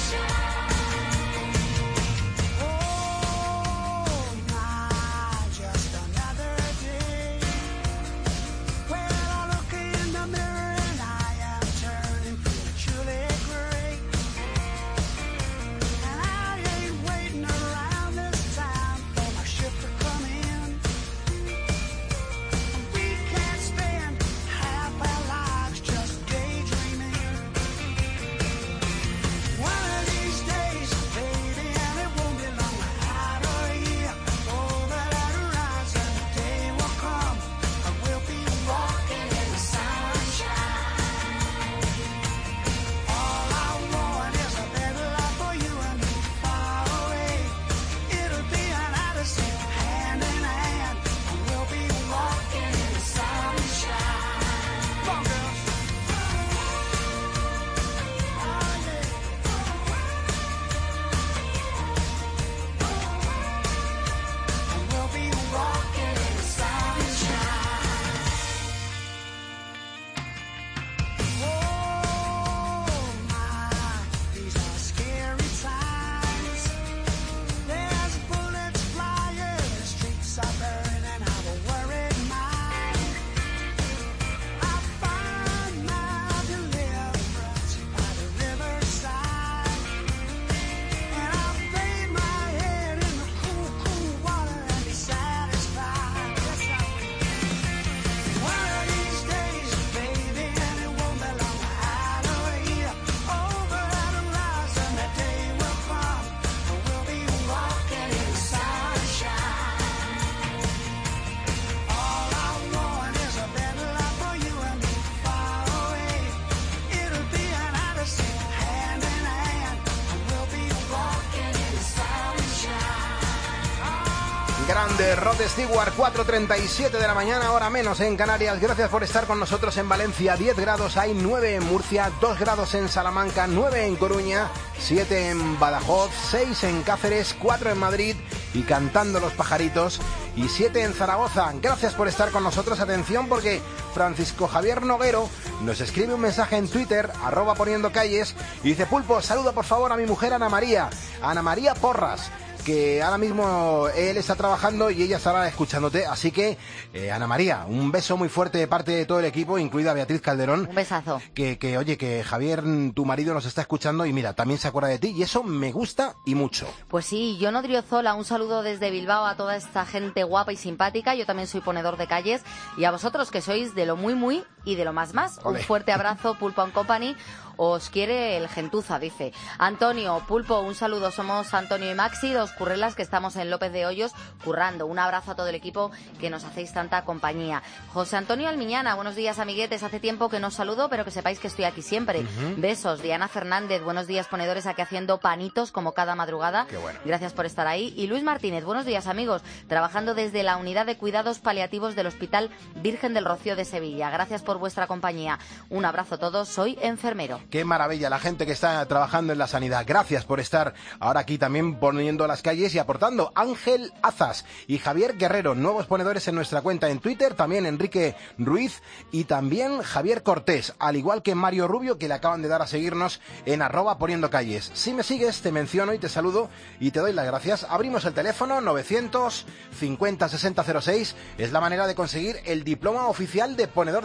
Grande Rod Stewart, cuatro treinta y siete de la mañana, hora menos en Canarias. Gracias por estar con nosotros en Valencia. diez grados hay, nueve en Murcia, dos grados en Salamanca, nueve en Coruña, siete en Badajoz, seis en Cáceres, cuatro en Madrid y cantando los pajaritos, y siete en Zaragoza. Gracias por estar con nosotros. Atención porque Francisco Javier Noguero nos escribe un mensaje en Twitter, arroba poniendo calles, y dice: Pulpo, saluda por favor a mi mujer Ana María, Ana María Porras, que ahora mismo él está trabajando y ella estará escuchándote. Así que, eh, Ana María, un beso muy fuerte de parte de todo el equipo, incluida Beatriz Calderón. Un besazo. Que, que, oye, que Javier, tu marido, nos está escuchando y mira, también se acuerda de ti y eso me gusta y mucho. Pues sí, yo no Driozola, un saludo desde Bilbao a toda esta gente guapa y simpática. Yo también soy ponedor de calles y a vosotros que sois de lo muy muy y de lo más más. Olé. Un fuerte abrazo, Pulpo and Company. Os quiere el gentuza, dice. Antonio, Pulpo, un saludo. Somos Antonio y Maxi, dos currelas que estamos en López de Hoyos currando. Un abrazo a todo el equipo que nos hacéis tanta compañía. José Antonio Almiñana, buenos días, amiguetes. Hace tiempo que no os saludo, pero que sepáis que estoy aquí siempre. Uh-huh. Besos. Diana Fernández, buenos días, ponedores, aquí haciendo panitos como cada madrugada. Qué bueno. Gracias por estar ahí. Y Luis Martínez, buenos días, amigos. Trabajando desde la unidad de cuidados paliativos del Hospital Virgen del Rocío de Sevilla. Gracias por vuestra compañía. Un abrazo a todos. Soy enfermero. Qué maravilla la gente que está trabajando en la sanidad. Gracias por estar ahora aquí también poniendo las calles y aportando. Ángel Azas y Javier Guerrero, nuevos ponedores en nuestra cuenta en Twitter. También Enrique Ruiz y también Javier Cortés, al igual que Mario Rubio, que le acaban de dar a seguirnos en arroba poniendo calles. Si me sigues, te menciono y te saludo y te doy las gracias. Abrimos el teléfono novecientos cincuenta sesenta cero seis. Es la manera de conseguir el diploma oficial de ponedor de calles.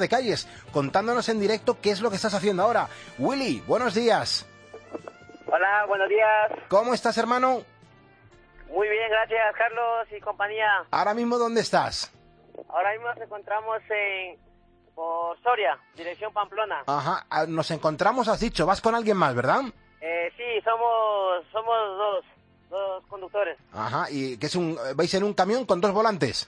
Canarias, contándonos en directo qué es lo que estás haciendo ahora. Willy, buenos días. Hola, buenos días. ¿Cómo estás, hermano? Muy bien, gracias, Carlos y compañía. ¿Ahora mismo dónde estás? Ahora mismo nos encontramos en por Soria, dirección Pamplona. Ajá, ah, nos encontramos, has dicho, vas con alguien más, ¿verdad? Eh, sí, somos somos dos, dos conductores. Ajá, ¿y qué es un, vais en un camión con dos volantes?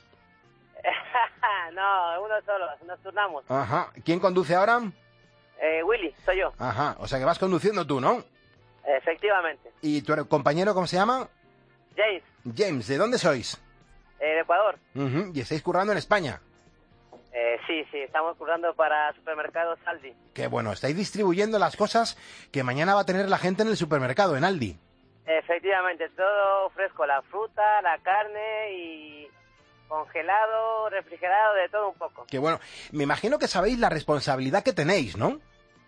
No, uno solo, nos turnamos. Ajá, ¿quién conduce ahora? Eh, Willy, soy yo. Ajá, o sea que vas conduciendo tú, ¿no? Efectivamente. ¿Y tu compañero cómo se llama? James. James, ¿de dónde sois? Eh, de Ecuador. Uh-huh. ¿Y estáis currando en España? Eh, sí, sí, estamos currando para supermercados Aldi. Qué bueno, estáis distribuyendo las cosas que mañana va a tener la gente en el supermercado, en Aldi. Efectivamente, todo fresco, la fruta, la carne y congelado, refrigerado, de todo un poco. Qué bueno, me imagino que sabéis la responsabilidad que tenéis, ¿no?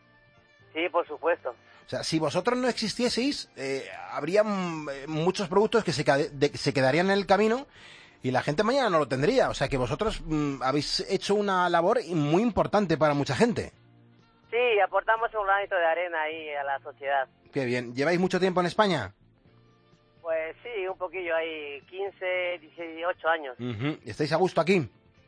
Sí, por supuesto. O sea, si vosotros no existieseis, eh, habría mm, muchos productos que se, de, se quedarían en el camino y la gente mañana no lo tendría. O sea, que vosotros mm, habéis hecho una labor muy importante para mucha gente. Sí, aportamos un granito de arena ahí a la sociedad. Qué bien. ¿Lleváis mucho tiempo en España? Pues sí, un poquillo ahí, quince, dieciocho años. Uh-huh. ¿Estáis a gusto aquí?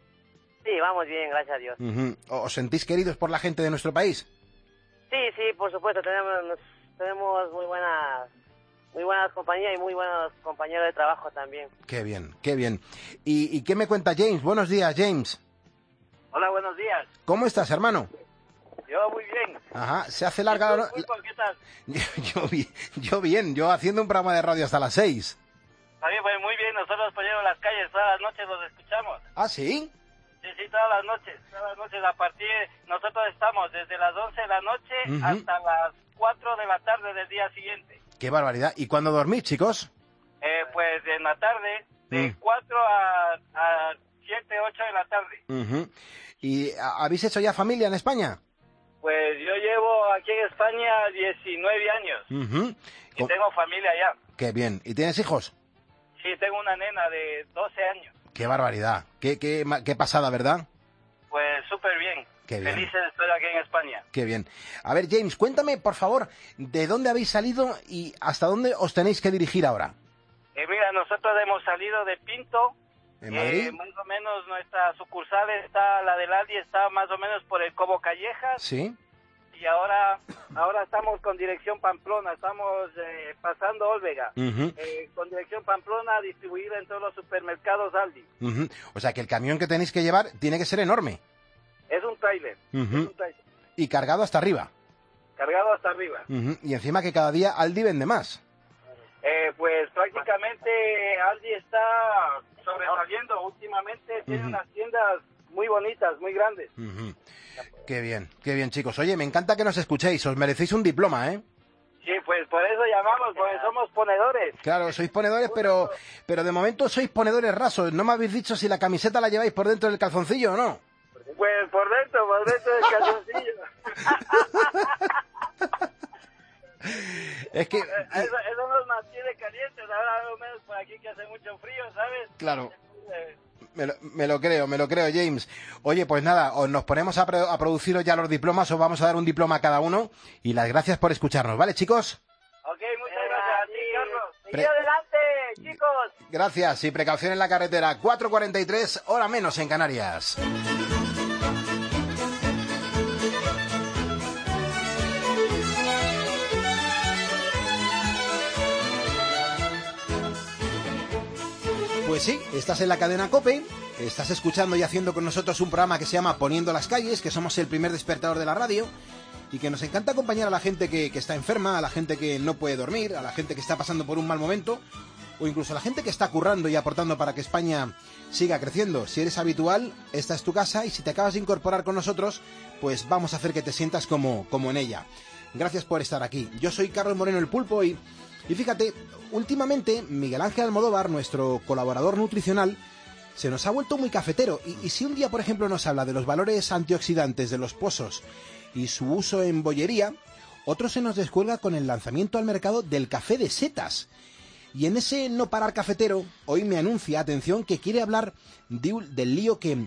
Sí, vamos bien, gracias a Dios. Uh-huh. ¿Os sentís queridos por la gente de nuestro país? Sí, sí, por supuesto, tenemos tenemos muy buenas muy buenas compañías y muy buenos compañeros de trabajo también. Qué bien, qué bien. ¿Y, y qué me cuenta James? Buenos días, James. Hola, buenos días. ¿Cómo estás, hermano? Yo muy bien. Ajá, se hace larga la... ¿Qué tal? Yo, yo, yo bien, yo haciendo un programa de radio hasta las seis. También, pues muy bien, nosotros ponemos las calles, todas las noches los escuchamos. ¿Ah, sí? Sí, sí, todas las noches, todas las noches, a partir, nosotros estamos desde las once de la noche Uh-huh. hasta las cuatro de la tarde del día siguiente. Qué barbaridad. ¿Y cuándo dormís, chicos? Eh, pues en la tarde, de Mm. cuatro a, a siete, ocho de la tarde. Uh-huh. ¿Y a- habéis hecho ya familia en España? Pues yo llevo aquí en España diecinueve años Uh-huh. y tengo familia ya. Qué bien. ¿Y tienes hijos? Sí, tengo una nena de doce años. Qué barbaridad. Qué, qué, ma- qué pasada, ¿verdad? Pues súper bien. Qué bien. Feliz de estar aquí en España. Qué bien. A ver, James, cuéntame, por favor, de dónde habéis salido y hasta dónde os tenéis que dirigir ahora. Eh, mira, nosotros hemos salido de Pinto. ¿En Madrid? Eh, más o menos nuestra sucursal está, la del Aldi está más o menos por el Cobo Callejas. ¿Sí? Y ahora ahora estamos con dirección Pamplona, estamos eh, pasando Olvega. Ujú. Eh, con dirección Pamplona distribuida en todos los supermercados Aldi. Uh-huh. O sea, que el camión que tenéis que llevar tiene que ser enorme. Es un tráiler, Ujú. es un tráiler, Y cargado hasta arriba. cargado hasta arriba. Ujú. Y encima que cada día Aldi vende más. Eh, pues prácticamente Aldi está sobresaliendo últimamente, tiene Ujú. unas tiendas muy bonitas, muy grandes. Ujú. Qué bien, qué bien, chicos. Oye, me encanta que nos escuchéis. Os merecéis un diploma, ¿eh? Sí, pues por eso llamamos, porque somos ponedores. Claro, sois ponedores, pero, pero de momento sois ponedores rasos. No me habéis dicho si la camiseta la lleváis por dentro del calzoncillo o no. Pues por dentro, por dentro del calzoncillo. Es que, Eso, eso nos mantiene calientes, ahora al menos por aquí que hace mucho frío, ¿sabes? claro, Eh, me lo, me lo creo, me lo creo, James. Oye, pues nada, os nos ponemos a, pro- a produciros ya los diplomas, os vamos a dar un diploma a cada uno. Y las gracias por escucharnos, ¿vale, chicos? ok, muchas gracias a ti, Carlos. Pre- Seguid adelante, chicos. Gracias y precaución en la carretera. cuatro cuarenta y tres, hora menos en Canarias. Pues sí, estás en la cadena COPE, estás escuchando y haciendo con nosotros un programa que se llama Poniendo las calles, que somos el primer despertador de la radio y que nos encanta acompañar a la gente que, que está enferma, a la gente que no puede dormir, a la gente que está pasando por un mal momento o incluso a la gente que está currando y aportando para que España siga creciendo. Si eres habitual, esta es tu casa y si te acabas de incorporar con nosotros, pues vamos a hacer que te sientas como, como en ella. Gracias por estar aquí. Yo soy Carlos Moreno el Pulpo y... Y fíjate, últimamente Miguel Ángel Almodóvar, nuestro colaborador nutricional, se nos ha vuelto muy cafetero. Y, y si un día, por ejemplo, nos habla de los valores antioxidantes de los pozos y su uso en bollería, otro se nos descuelga con el lanzamiento al mercado del café de setas. Y en ese no parar cafetero, hoy me anuncia, atención, que quiere hablar de un- del lío que,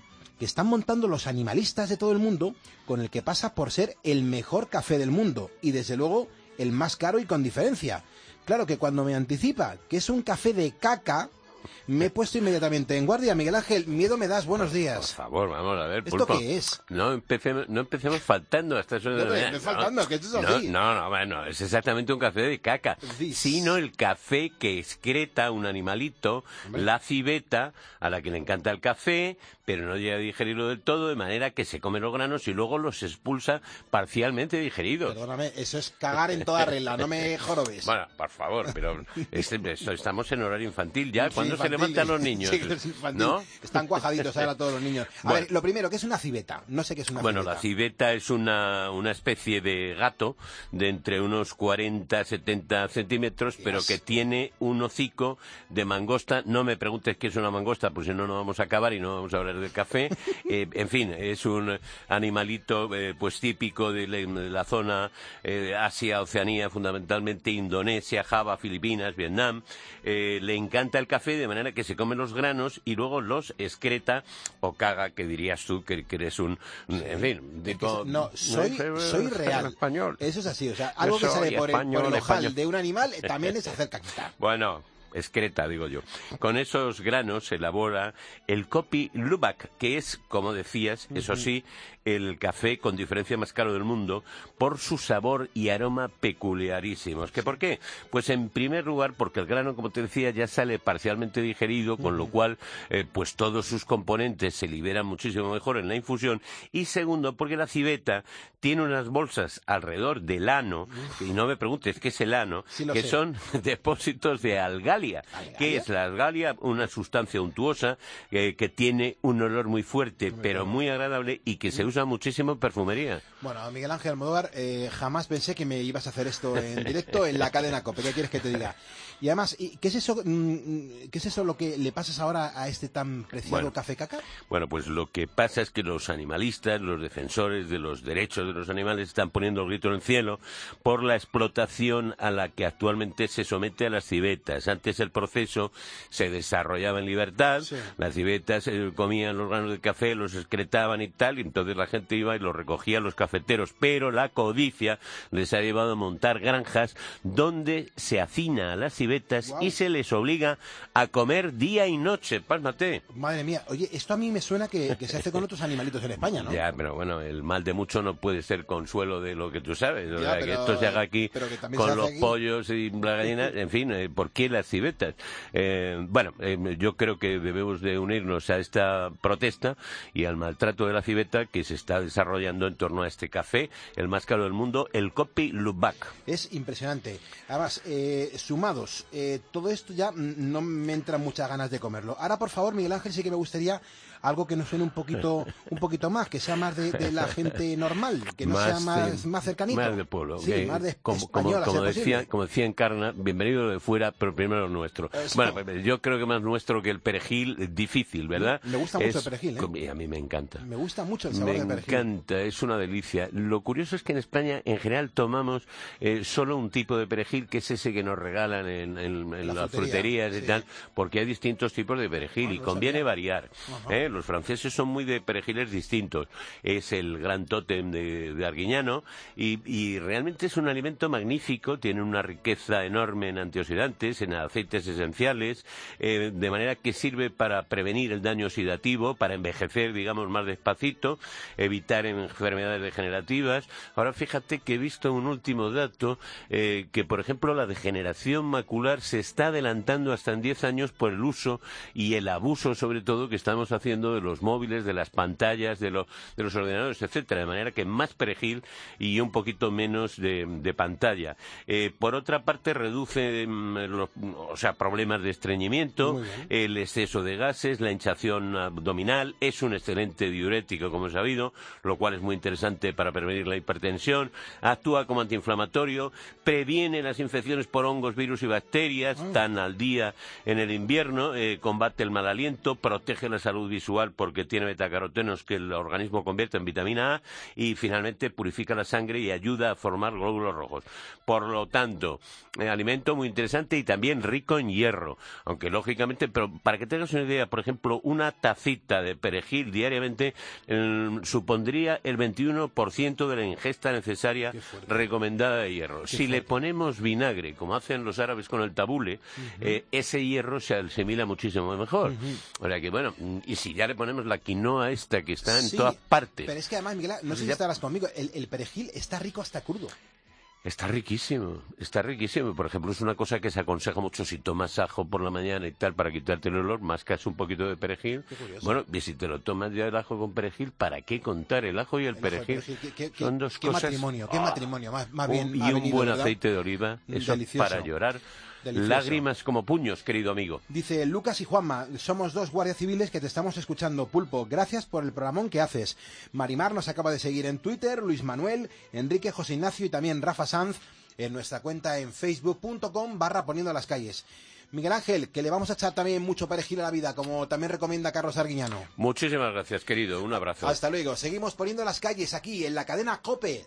que están montando los animalistas de todo el mundo, con el que pasa por ser el mejor café del mundo y desde luego el más caro y con diferencia. Claro que cuando me anticipa que es un café de caca, me he puesto inmediatamente en guardia. Miguel Ángel, miedo me das, buenos días. Por favor, vamos a ver, ¿Esto Pulpo. qué es? No empecemos, no empecemos faltando hasta eso de No, la no, mañana. no es faltando, que esto es no, así. no, no, bueno, es exactamente un café de caca, sino el café que excreta un animalito, Hombre. la civeta, a la que le encanta el café, pero no llega a digerirlo del todo, de manera que se come los granos y luego los expulsa parcialmente digeridos. Perdóname, eso es cagar en toda regla, no me jorobes. Bueno, por favor, pero este, esto- estamos en horario infantil ya. Sí, ¿Cuándo se infantil. levantan los niños? Sí, que es infantil. ¿No? Están cuajaditos ahora todos los niños. A Bueno. ver, lo primero, ¿qué es una civeta? No sé qué es una Bueno, civeta. la civeta es una, una especie de gato de entre unos cuarenta, setenta centímetros, pero que tiene un hocico de mangosta. No me preguntes qué es una mangosta, pues si no, no vamos a acabar y no vamos a hablar del café. Eh, en fin, es un animalito eh, pues típico de la, de la zona eh, Asia, Oceanía, fundamentalmente Indonesia, Java, Filipinas, Vietnam. Eh, le encanta el café, de manera que se come los granos y luego los excreta o caga, que dirías tú que, que eres un... En fin, tipo- No, soy, soy real. Español. Eso es así, o sea, algo Yo que sale soy por el, por español, el ojal español. de un animal eh, también es hacer caquita. Bueno, excreta, digo yo. Con esos granos se elabora el Kopi Luwak, que es, como decías, eso sí, el café con diferencia más caro del mundo por su sabor y aroma peculiarísimos. ¿Qué por qué? Pues en primer lugar porque el grano, como te decía, ya sale parcialmente digerido, con lo cual eh, pues todos sus componentes se liberan muchísimo mejor en la infusión. Y segundo, porque la civeta tiene unas bolsas alrededor del ano, y no me preguntes qué es el ano, Sí lo que sé. son depósitos de algalia. ¿Qué es la algalia? Una sustancia untuosa eh, que tiene un olor muy fuerte, pero muy agradable y que se usa muchísimo en perfumería. Bueno, Miguel Ángel Almodóvar, eh, jamás pensé que me ibas a hacer esto en directo en la cadena COPE. ¿Qué quieres que te diga? Y además, ¿y ¿qué es eso, mm, qué es eso lo que le pasas ahora a este tan preciado Bueno. café caca? Bueno, pues lo que pasa es que los animalistas, los defensores de los derechos de los animales están poniendo el grito en el cielo por la explotación a la que actualmente se somete a las civetas. Antes el proceso se desarrollaba en libertad, Sí. las civetas eh, comían los granos de café, los excretaban y tal, y entonces la gente iba y los recogía a los cafeteros, pero la codicia les ha llevado a montar granjas donde se hacina a las civetas Guau. y se les obliga a comer día y noche. Pásmate. Madre mía, oye, esto a mí me suena que, que se hace con otros animalitos en España, ¿no? Ya, pero bueno, el mal de mucho no puede ser consuelo de lo que tú sabes. O Ya, sea, que pero- esto se haga aquí pero que también se con hace los aquí. pollos y la gallina. En fin, eh, ¿por qué las civetas? Eh, bueno, eh, yo creo que debemos de unirnos a esta protesta y al maltrato de la civeta que se está desarrollando en torno a este café, el más caro del mundo, el Kopi Luwak. Es impresionante. Además, eh, sumados, eh, todo esto ya mm, no me entran muchas ganas de comerlo. Ahora, por favor, Miguel Ángel, sí que me gustaría algo que nos suene un poquito, un poquito más, que sea más de, de la gente normal, que no sea más, de- más cercanito. Más de pueblo. Sí, que más de como, como, española, como si es decía, posible. como decía Encarna, bienvenido de fuera, pero primero lo nuestro. Eso. Bueno, pues, yo creo que más nuestro que el perejil, eh, difícil, ¿verdad? Me gusta mucho Es- el perejil, ¿eh? y a mí me encanta. Me gusta mucho el sabor Me de perejil. encanta, es una delicia. Lo curioso es que en España, en general, tomamos eh, solo un tipo de perejil, que es ese que nos regalan en, en- en La las frutería, fruterías y sí. tal, porque hay distintos tipos de perejil Ah, y no conviene sabía. variar. Ajá. ¿eh? Los franceses son muy de perejiles distintos. Es el gran tótem de, de Arguiñano y, y realmente es un alimento magnífico, tiene una riqueza enorme en antioxidantes, en aceites esenciales, eh, de manera que sirve para prevenir el daño oxidativo, para envejecer, digamos, más despacito, evitar enfermedades degenerativas. Ahora fíjate que he visto un último dato, eh, que por ejemplo la degeneración macular se está adelantando hasta en diez años por el uso y el abuso, sobre todo, que estamos haciendo de los móviles, de las pantallas, de, lo- de los ordenadores, etcétera, de manera que más perejil y un poquito menos de, de pantalla. Eh, por otra parte, reduce mm, los, o sea, problemas de estreñimiento, Muy bien. el exceso de gases, la hinchazón abdominal, es un excelente diurético, como he sabido, lo cual es muy interesante para prevenir la hipertensión, actúa como antiinflamatorio, previene las infecciones por hongos, virus y bacterias, tan al día en el invierno, eh, combate el mal aliento, protege la salud visual visual porque tiene betacarotenos que el organismo convierte en vitamina A y finalmente purifica la sangre y ayuda a formar glóbulos rojos. Por lo tanto, eh, alimento muy interesante y también rico en hierro, aunque lógicamente, pero para que tengas una idea, por ejemplo, una tacita de perejil diariamente eh, supondría el veintiuno por ciento de la ingesta necesaria recomendada de hierro. Si le ponemos vinagre, como hacen los árabes con el tabule, uh-huh. eh, ese hierro se asimila muchísimo mejor. Uh-huh. O sea que, bueno, y si ya le ponemos la quinoa esta que está en sí, todas partes. Pero es que además, Miguel, no sé si ya... estarás conmigo, el, el perejil está rico hasta crudo. Está riquísimo, está riquísimo. Por ejemplo, es una cosa que se aconseja mucho si tomas ajo por la mañana y tal para quitarte el olor, mascas un poquito de perejil. Bueno, y si te lo tomas ya el ajo con perejil, ¿para qué contar el ajo y el, el perejil? perejil. ¿Qué, qué, Son dos qué cosas... matrimonio, qué matrimonio, más, más bien. Un, y un buen ¿verdad? Aceite de oliva, eso delicioso. Para llorar. Delicioso. Lágrimas como puños, querido amigo. Dice Lucas y Juanma, somos dos guardias civiles que te estamos escuchando, Pulpo. Gracias por el programón que haces. Marimar nos acaba de seguir en Twitter, Luis Manuel, Enrique José Ignacio y también Rafa Sanz en nuestra cuenta en facebook punto com barra poniendo las calles. Miguel Ángel, que le vamos a echar también mucho perejil a la vida, como también recomienda Carlos Arguiñano. Muchísimas gracias, querido. Un abrazo. Hasta luego. Seguimos poniendo las calles aquí en la cadena COPE.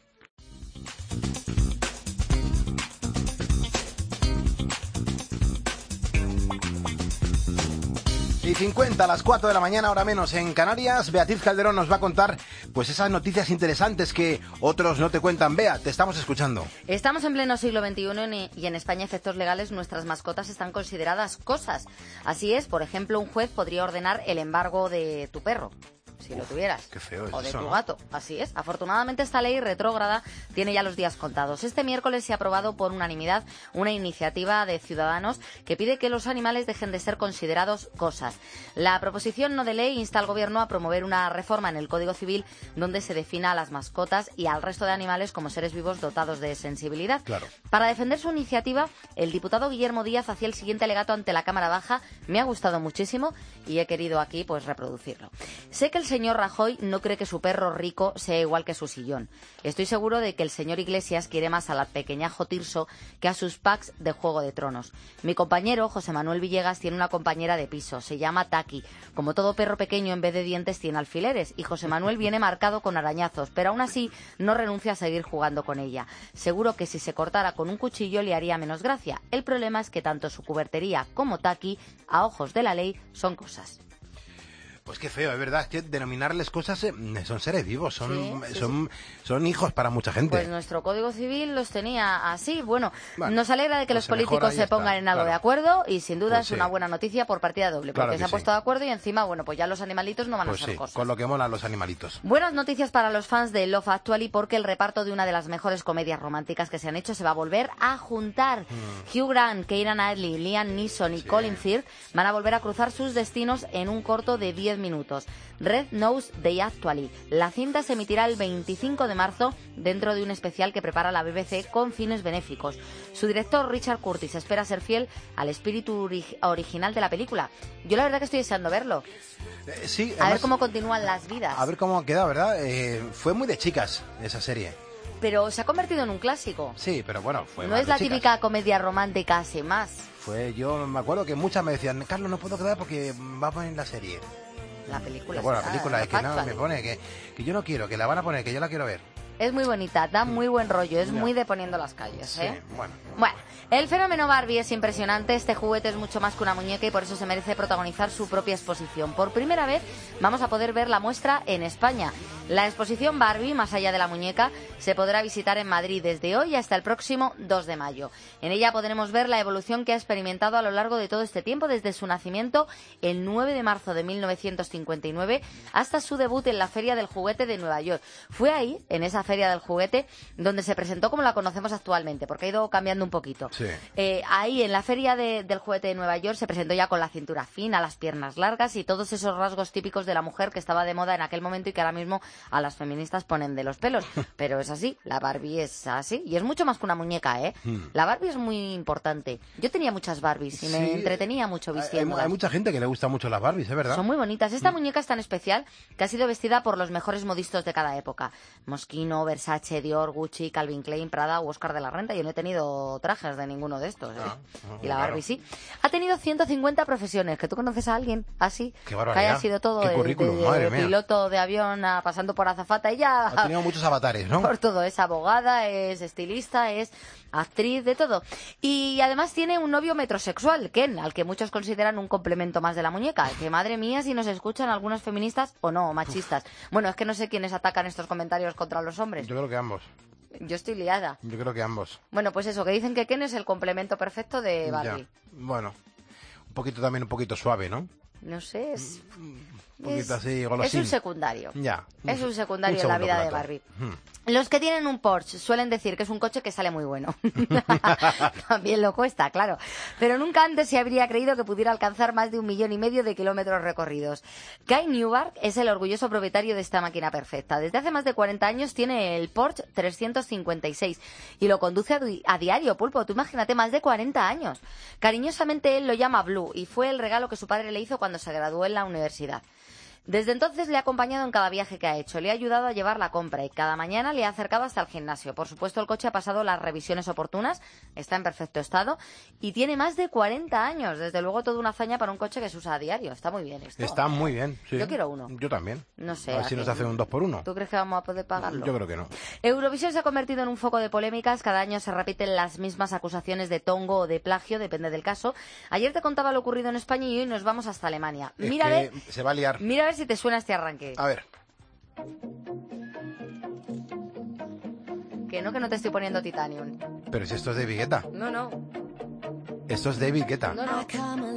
Y cincuenta a las cuatro de la mañana, hora menos en Canarias. Beatriz Calderón nos va a contar pues esas noticias interesantes que otros no te cuentan. Bea, te estamos escuchando. Estamos en pleno siglo veintiuno y en España, efectos legales, nuestras mascotas están consideradas cosas. Así es, por ejemplo, un juez podría ordenar el embargo de tu perro, si lo tuvieras. Qué feo es o de eso, tu ¿no? gato. Así es. Afortunadamente esta ley retrógrada tiene ya los días contados. Este miércoles se ha aprobado por unanimidad una iniciativa de Ciudadanos que pide que los animales dejen de ser considerados cosas. La proposición no de ley insta al Gobierno a promover una reforma en el Código Civil donde se defina a las mascotas y al resto de animales como seres vivos dotados de sensibilidad. Claro. Para defender su iniciativa, el diputado Guillermo Díaz hacía el siguiente alegato ante la Cámara Baja. Me ha gustado muchísimo y he querido aquí pues reproducirlo. Sé que el señor Rajoy no cree que su perro Rico sea igual que su sillón. Estoy seguro de que el señor Iglesias quiere más a la pequeñajo Tirso que a sus packs de Juego de Tronos. Mi compañero, José Manuel Villegas, tiene una compañera de piso. Se llama Taki. Como todo perro pequeño, en vez de dientes tiene alfileres. Y José Manuel viene marcado con arañazos, pero aún así no renuncia a seguir jugando con ella. Seguro que si se cortara con un cuchillo le haría menos gracia. El problema es que tanto su cubertería como Taki, a ojos de la ley, son cosas. Pues qué feo, es verdad, es que denominarles cosas eh, son seres vivos, son, Sí, sí, son, son hijos para mucha gente. Pues nuestro Código Civil los tenía así. Bueno, Bueno, nos alegra de que pues los se mejora políticos y se ya está, pongan en algo claro. de acuerdo y sin duda Pues es sí. una buena noticia por partida doble, Claro porque que se han sí. puesto de acuerdo y encima, bueno, pues ya los animalitos no van Pues a ser sí, cosas. con lo que molan los animalitos. Buenas noticias para los fans de Love Actually porque el reparto de una de las mejores comedias románticas que se han hecho se va a volver a juntar. Mm. Hugh Grant, Keira Knightley, Liam Neeson y Colin Firth van a volver a cruzar sus destinos en un corto de diez minutos. Red Nose Day Actually. La cinta se emitirá el veinticinco de marzo dentro de un especial que prepara la B B C con fines benéficos. Su director, Richard Curtis, espera ser fiel al espíritu ori- original de la película. Yo la verdad que estoy deseando verlo. Eh, sí, A ver además, cómo continúan las vidas. a ver cómo queda, ¿verdad? Eh, fue muy de chicas esa serie. Pero se ha convertido en un clásico. Sí, pero bueno, fue No más es de la chicas. típica comedia romántica sin más. Fue, yo me acuerdo que muchas me decían, Carlos, no puedo quedar porque va a poner la serie. La película. Pero bueno, la será, película es Love que no, Actually. me pone que, que yo no quiero, que la van a poner, que yo la quiero ver. Es muy bonita, da muy buen rollo, es Ya. muy de poniendo las calles, ¿eh? Sí, bueno. Bueno, el fenómeno Barbie es impresionante. Este juguete es mucho más que una muñeca y por eso se merece protagonizar su propia exposición. Por primera vez vamos a poder ver la muestra en España. La exposición Barbie, más allá de la muñeca, se podrá visitar en Madrid desde hoy hasta el próximo dos de mayo. En ella podremos ver la evolución que ha experimentado a lo largo de todo este tiempo, desde su nacimiento el nueve de marzo de mil novecientos cincuenta y nueve hasta su debut en la Feria del Juguete de Nueva York. Fue ahí, en esa Feria del Juguete, donde se presentó como la conocemos actualmente, porque ha ido cambiando un poquito. Sí. Eh, ahí, en la Feria de- del Juguete de Nueva York, se presentó ya con la cintura fina, las piernas largas y todos esos rasgos típicos de la mujer que estaba de moda en aquel momento y que ahora mismo a las feministas ponen de los pelos. Pero es así, la Barbie es así. Y es mucho más que una muñeca, ¿eh? Hmm. La Barbie es muy importante. Yo tenía muchas Barbies y me Sí, entretenía mucho Hay, hay- vistiéndolas. hay mucha gente que le gusta mucho las Barbies, ¿es verdad? Son muy bonitas. Esta muñeca es tan especial que ha sido vestida por los mejores modistos de cada época. Moschino, Versace, Dior, Gucci, Calvin Klein, Prada o Oscar de la Renta. Yo no he tenido trajes de ninguno de estos, ¿eh? Ah, ah, y la claro. Barbie sí. Ha tenido ciento cincuenta profesiones. ¿Que tú conoces a alguien así? Qué Que barbaridad. haya sido todo Qué de, currículum, de- madre de mía. piloto de avión a pasando por azafata. Ella Ha tenido muchos avatares, ¿no? por todo, es abogada, es estilista, es actriz, de todo. Y además tiene un novio metrosexual, Ken, al que muchos consideran un complemento más de la muñeca. Que madre mía, si nos escuchan algunas feministas o no, o machistas. Bueno, es que no sé quiénes atacan estos comentarios contra los hombres. Yo creo que ambos. Yo estoy liada. Yo creo que ambos. Bueno, pues eso, que dicen que Ken es el complemento perfecto de Barbie. Ya. Bueno, un poquito también, un poquito suave, ¿no? No sé, es... Un poquito es- así, es golosín. un secundario. Ya. Es un secundario Un en la segundo vida de plato. Barbie. Hmm. Los que tienen un Porsche suelen decir que es un coche que sale muy bueno. También lo cuesta, claro. Pero nunca antes se habría creído que pudiera alcanzar más de un millón y medio de kilómetros recorridos. Kai Newbark es el orgulloso propietario de esta máquina perfecta. Desde hace más de cuarenta años tiene el Porsche trescientos cincuenta y seis y lo conduce a, di- a diario, Pulpo. Tú imagínate, más de cuarenta años. Cariñosamente él lo llama Blue y fue el regalo que su padre le hizo cuando se graduó en la universidad. Desde entonces le ha acompañado en cada viaje que ha hecho, le ha ayudado a llevar la compra y cada mañana le ha acercado hasta el gimnasio. Por supuesto, el coche ha pasado las revisiones oportunas, está en perfecto estado y tiene más de cuarenta años. Desde luego, toda una hazaña para un coche que se usa a diario. Está muy bien esto. Está muy bien, sí. Yo quiero uno. Yo también. No sé. A ver si ¿a nos qué? hacen un dos por uno. ¿Tú crees que vamos a poder pagarlo? Yo creo que no. Eurovisión se ha convertido en un foco de polémicas. Cada año se repiten las mismas acusaciones de tongo o de plagio, depende del caso. Ayer te contaba lo ocurrido en España y hoy nos vamos hasta Alemania. Es Mira a que ver, se va a liar. mira a ver si te suena este arranque. A ver. Que no, que no te estoy poniendo Titanium. Pero si esto es David Guetta. No, no. Esto es David Guetta. No, no.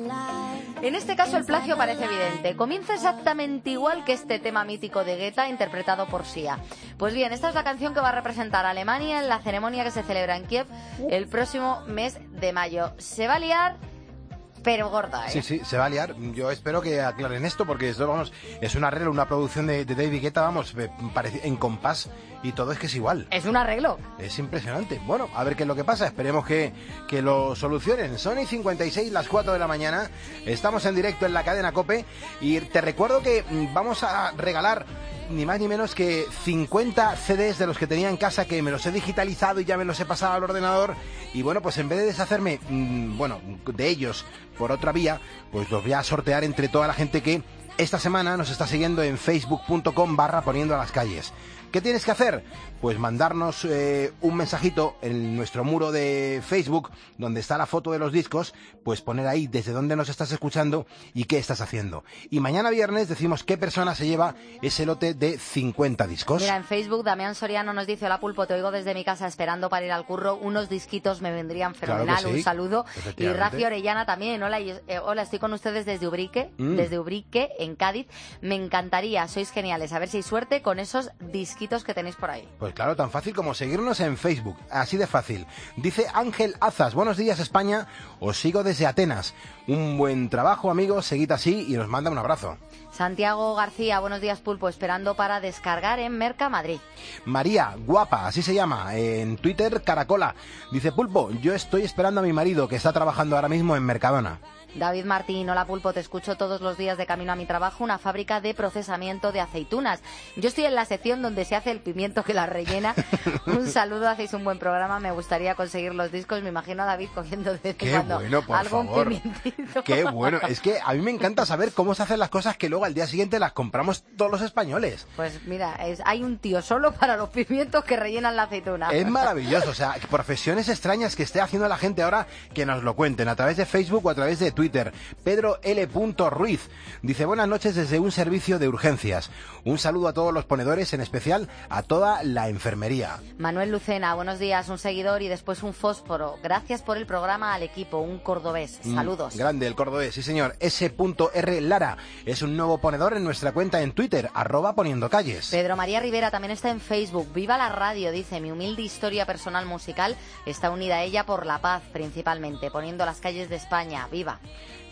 En este caso el plagio parece evidente. Comienza exactamente igual que este tema mítico de Guetta interpretado por Sia. Pues bien, esta es la canción que va a representar a Alemania en la ceremonia que se celebra en Kiev el próximo mes de mayo. Se va a liar, pero gorda, ¿eh? Sí, sí, se va a liar. Yo espero que aclaren esto porque esto, vamos, es un arreglo, una producción de, de David Guetta, vamos, eh, parece- en compás y todo es que es igual. Es un arreglo. Es impresionante. Bueno, a ver qué es lo que pasa. Esperemos que, que lo solucionen. Son y cincuenta y seis, las cuatro de la mañana. Estamos en directo en la cadena COPE y te recuerdo que mm, vamos a regalar ni más ni menos que cincuenta C Ds de los que tenía en casa, que me los he digitalizado y ya me los he pasado al ordenador. Y bueno, pues en vez de deshacerme, mmm, bueno, de ellos por otra vía, pues los voy a sortear entre toda la gente que esta semana nos está siguiendo en facebook.com barra poniendo a las calles. ¿Qué tienes que hacer? Pues mandarnos eh, un mensajito en nuestro muro de Facebook, donde está la foto de los discos, pues poner ahí desde dónde nos estás escuchando y qué estás haciendo. Y mañana viernes decimos qué persona se lleva ese lote de cincuenta discos. Mira, en Facebook Damián Soriano nos dice: hola Pulpo, te oigo desde mi casa esperando para ir al curro, unos disquitos me vendrían Claro fenomenal, que sí, un saludo. Y efectivamente. Rafi Orellana también: hola, y- eh, hola, estoy con ustedes desde Ubrique, Mm. desde Ubrique, en Cádiz. Me encantaría, sois geniales, a ver si hay suerte con esos disquitos que tenéis por ahí. Pues claro, tan fácil como seguirnos en Facebook, así de fácil. Dice Ángel Azas: buenos días España, os sigo desde Atenas. Un buen trabajo amigos, seguid así, y nos manda un abrazo. Santiago García: buenos días Pulpo, esperando para descargar en Merca Madrid. María, guapa, así se llama, en Twitter Caracola. Dice: Pulpo, yo estoy esperando a mi marido que está trabajando ahora mismo en Mercadona. David Martín: hola Pulpo, te escucho todos los días de camino a mi trabajo, una fábrica de procesamiento de aceitunas. Yo estoy en la sección donde se hace el pimiento que la rellena. Un saludo, hacéis un buen programa, me gustaría conseguir los discos. Me imagino a David cogiendo de vez en Qué cuando bueno, por algún favor. pimientito. Qué bueno, es que a mí me encanta saber cómo se hacen las cosas que luego al día siguiente las compramos todos los españoles. Pues mira, es, hay un tío solo para los pimientos que rellenan la aceituna. Es maravilloso, o sea, profesiones extrañas que esté haciendo la gente ahora, que nos lo cuenten a través de Facebook o a través de Twitter. Pedro L. Ruiz dice: buenas noches desde un servicio de urgencias. Un saludo a todos los ponedores, en especial a toda la enfermería. Manuel Lucena: buenos días, un seguidor y después un fósforo. Gracias por el programa al equipo, un cordobés. Saludos. Mm, grande el cordobés, sí señor. S R Lara es un nuevo ponedor en nuestra cuenta en Twitter, arroba poniendo calles. Pedro María Rivera también está en Facebook. Viva la radio, dice: mi humilde historia personal musical está unida a ella por la paz, principalmente, poniendo las calles de España. Viva.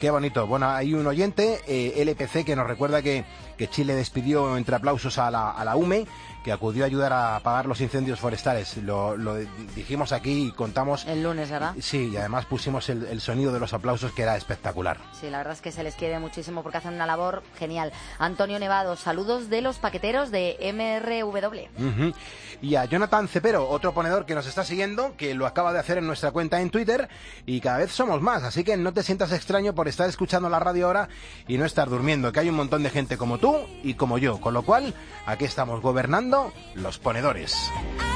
Qué bonito. Bueno, hay un oyente, eh, L P C, que nos recuerda que, que Chile despidió entre aplausos a la, a la U M E, que acudió a ayudar a apagar los incendios forestales. Lo, lo dijimos aquí y contamos... El lunes, ¿verdad? Sí, y además pusimos el, el sonido de los aplausos, que era espectacular. Sí, la verdad es que se les quiere muchísimo porque hacen una labor genial. Antonio Nevado, saludos de los paqueteros de M R W. Uh-huh. Y a Jonathan Cepero, otro ponedor que nos está siguiendo, que lo acaba de hacer en nuestra cuenta en Twitter, y cada vez somos más, así que no te sientas extraño por estar escuchando la radio ahora y no estar durmiendo, que hay un montón de gente como tú y como yo, con lo cual aquí estamos gobernando los ponedores.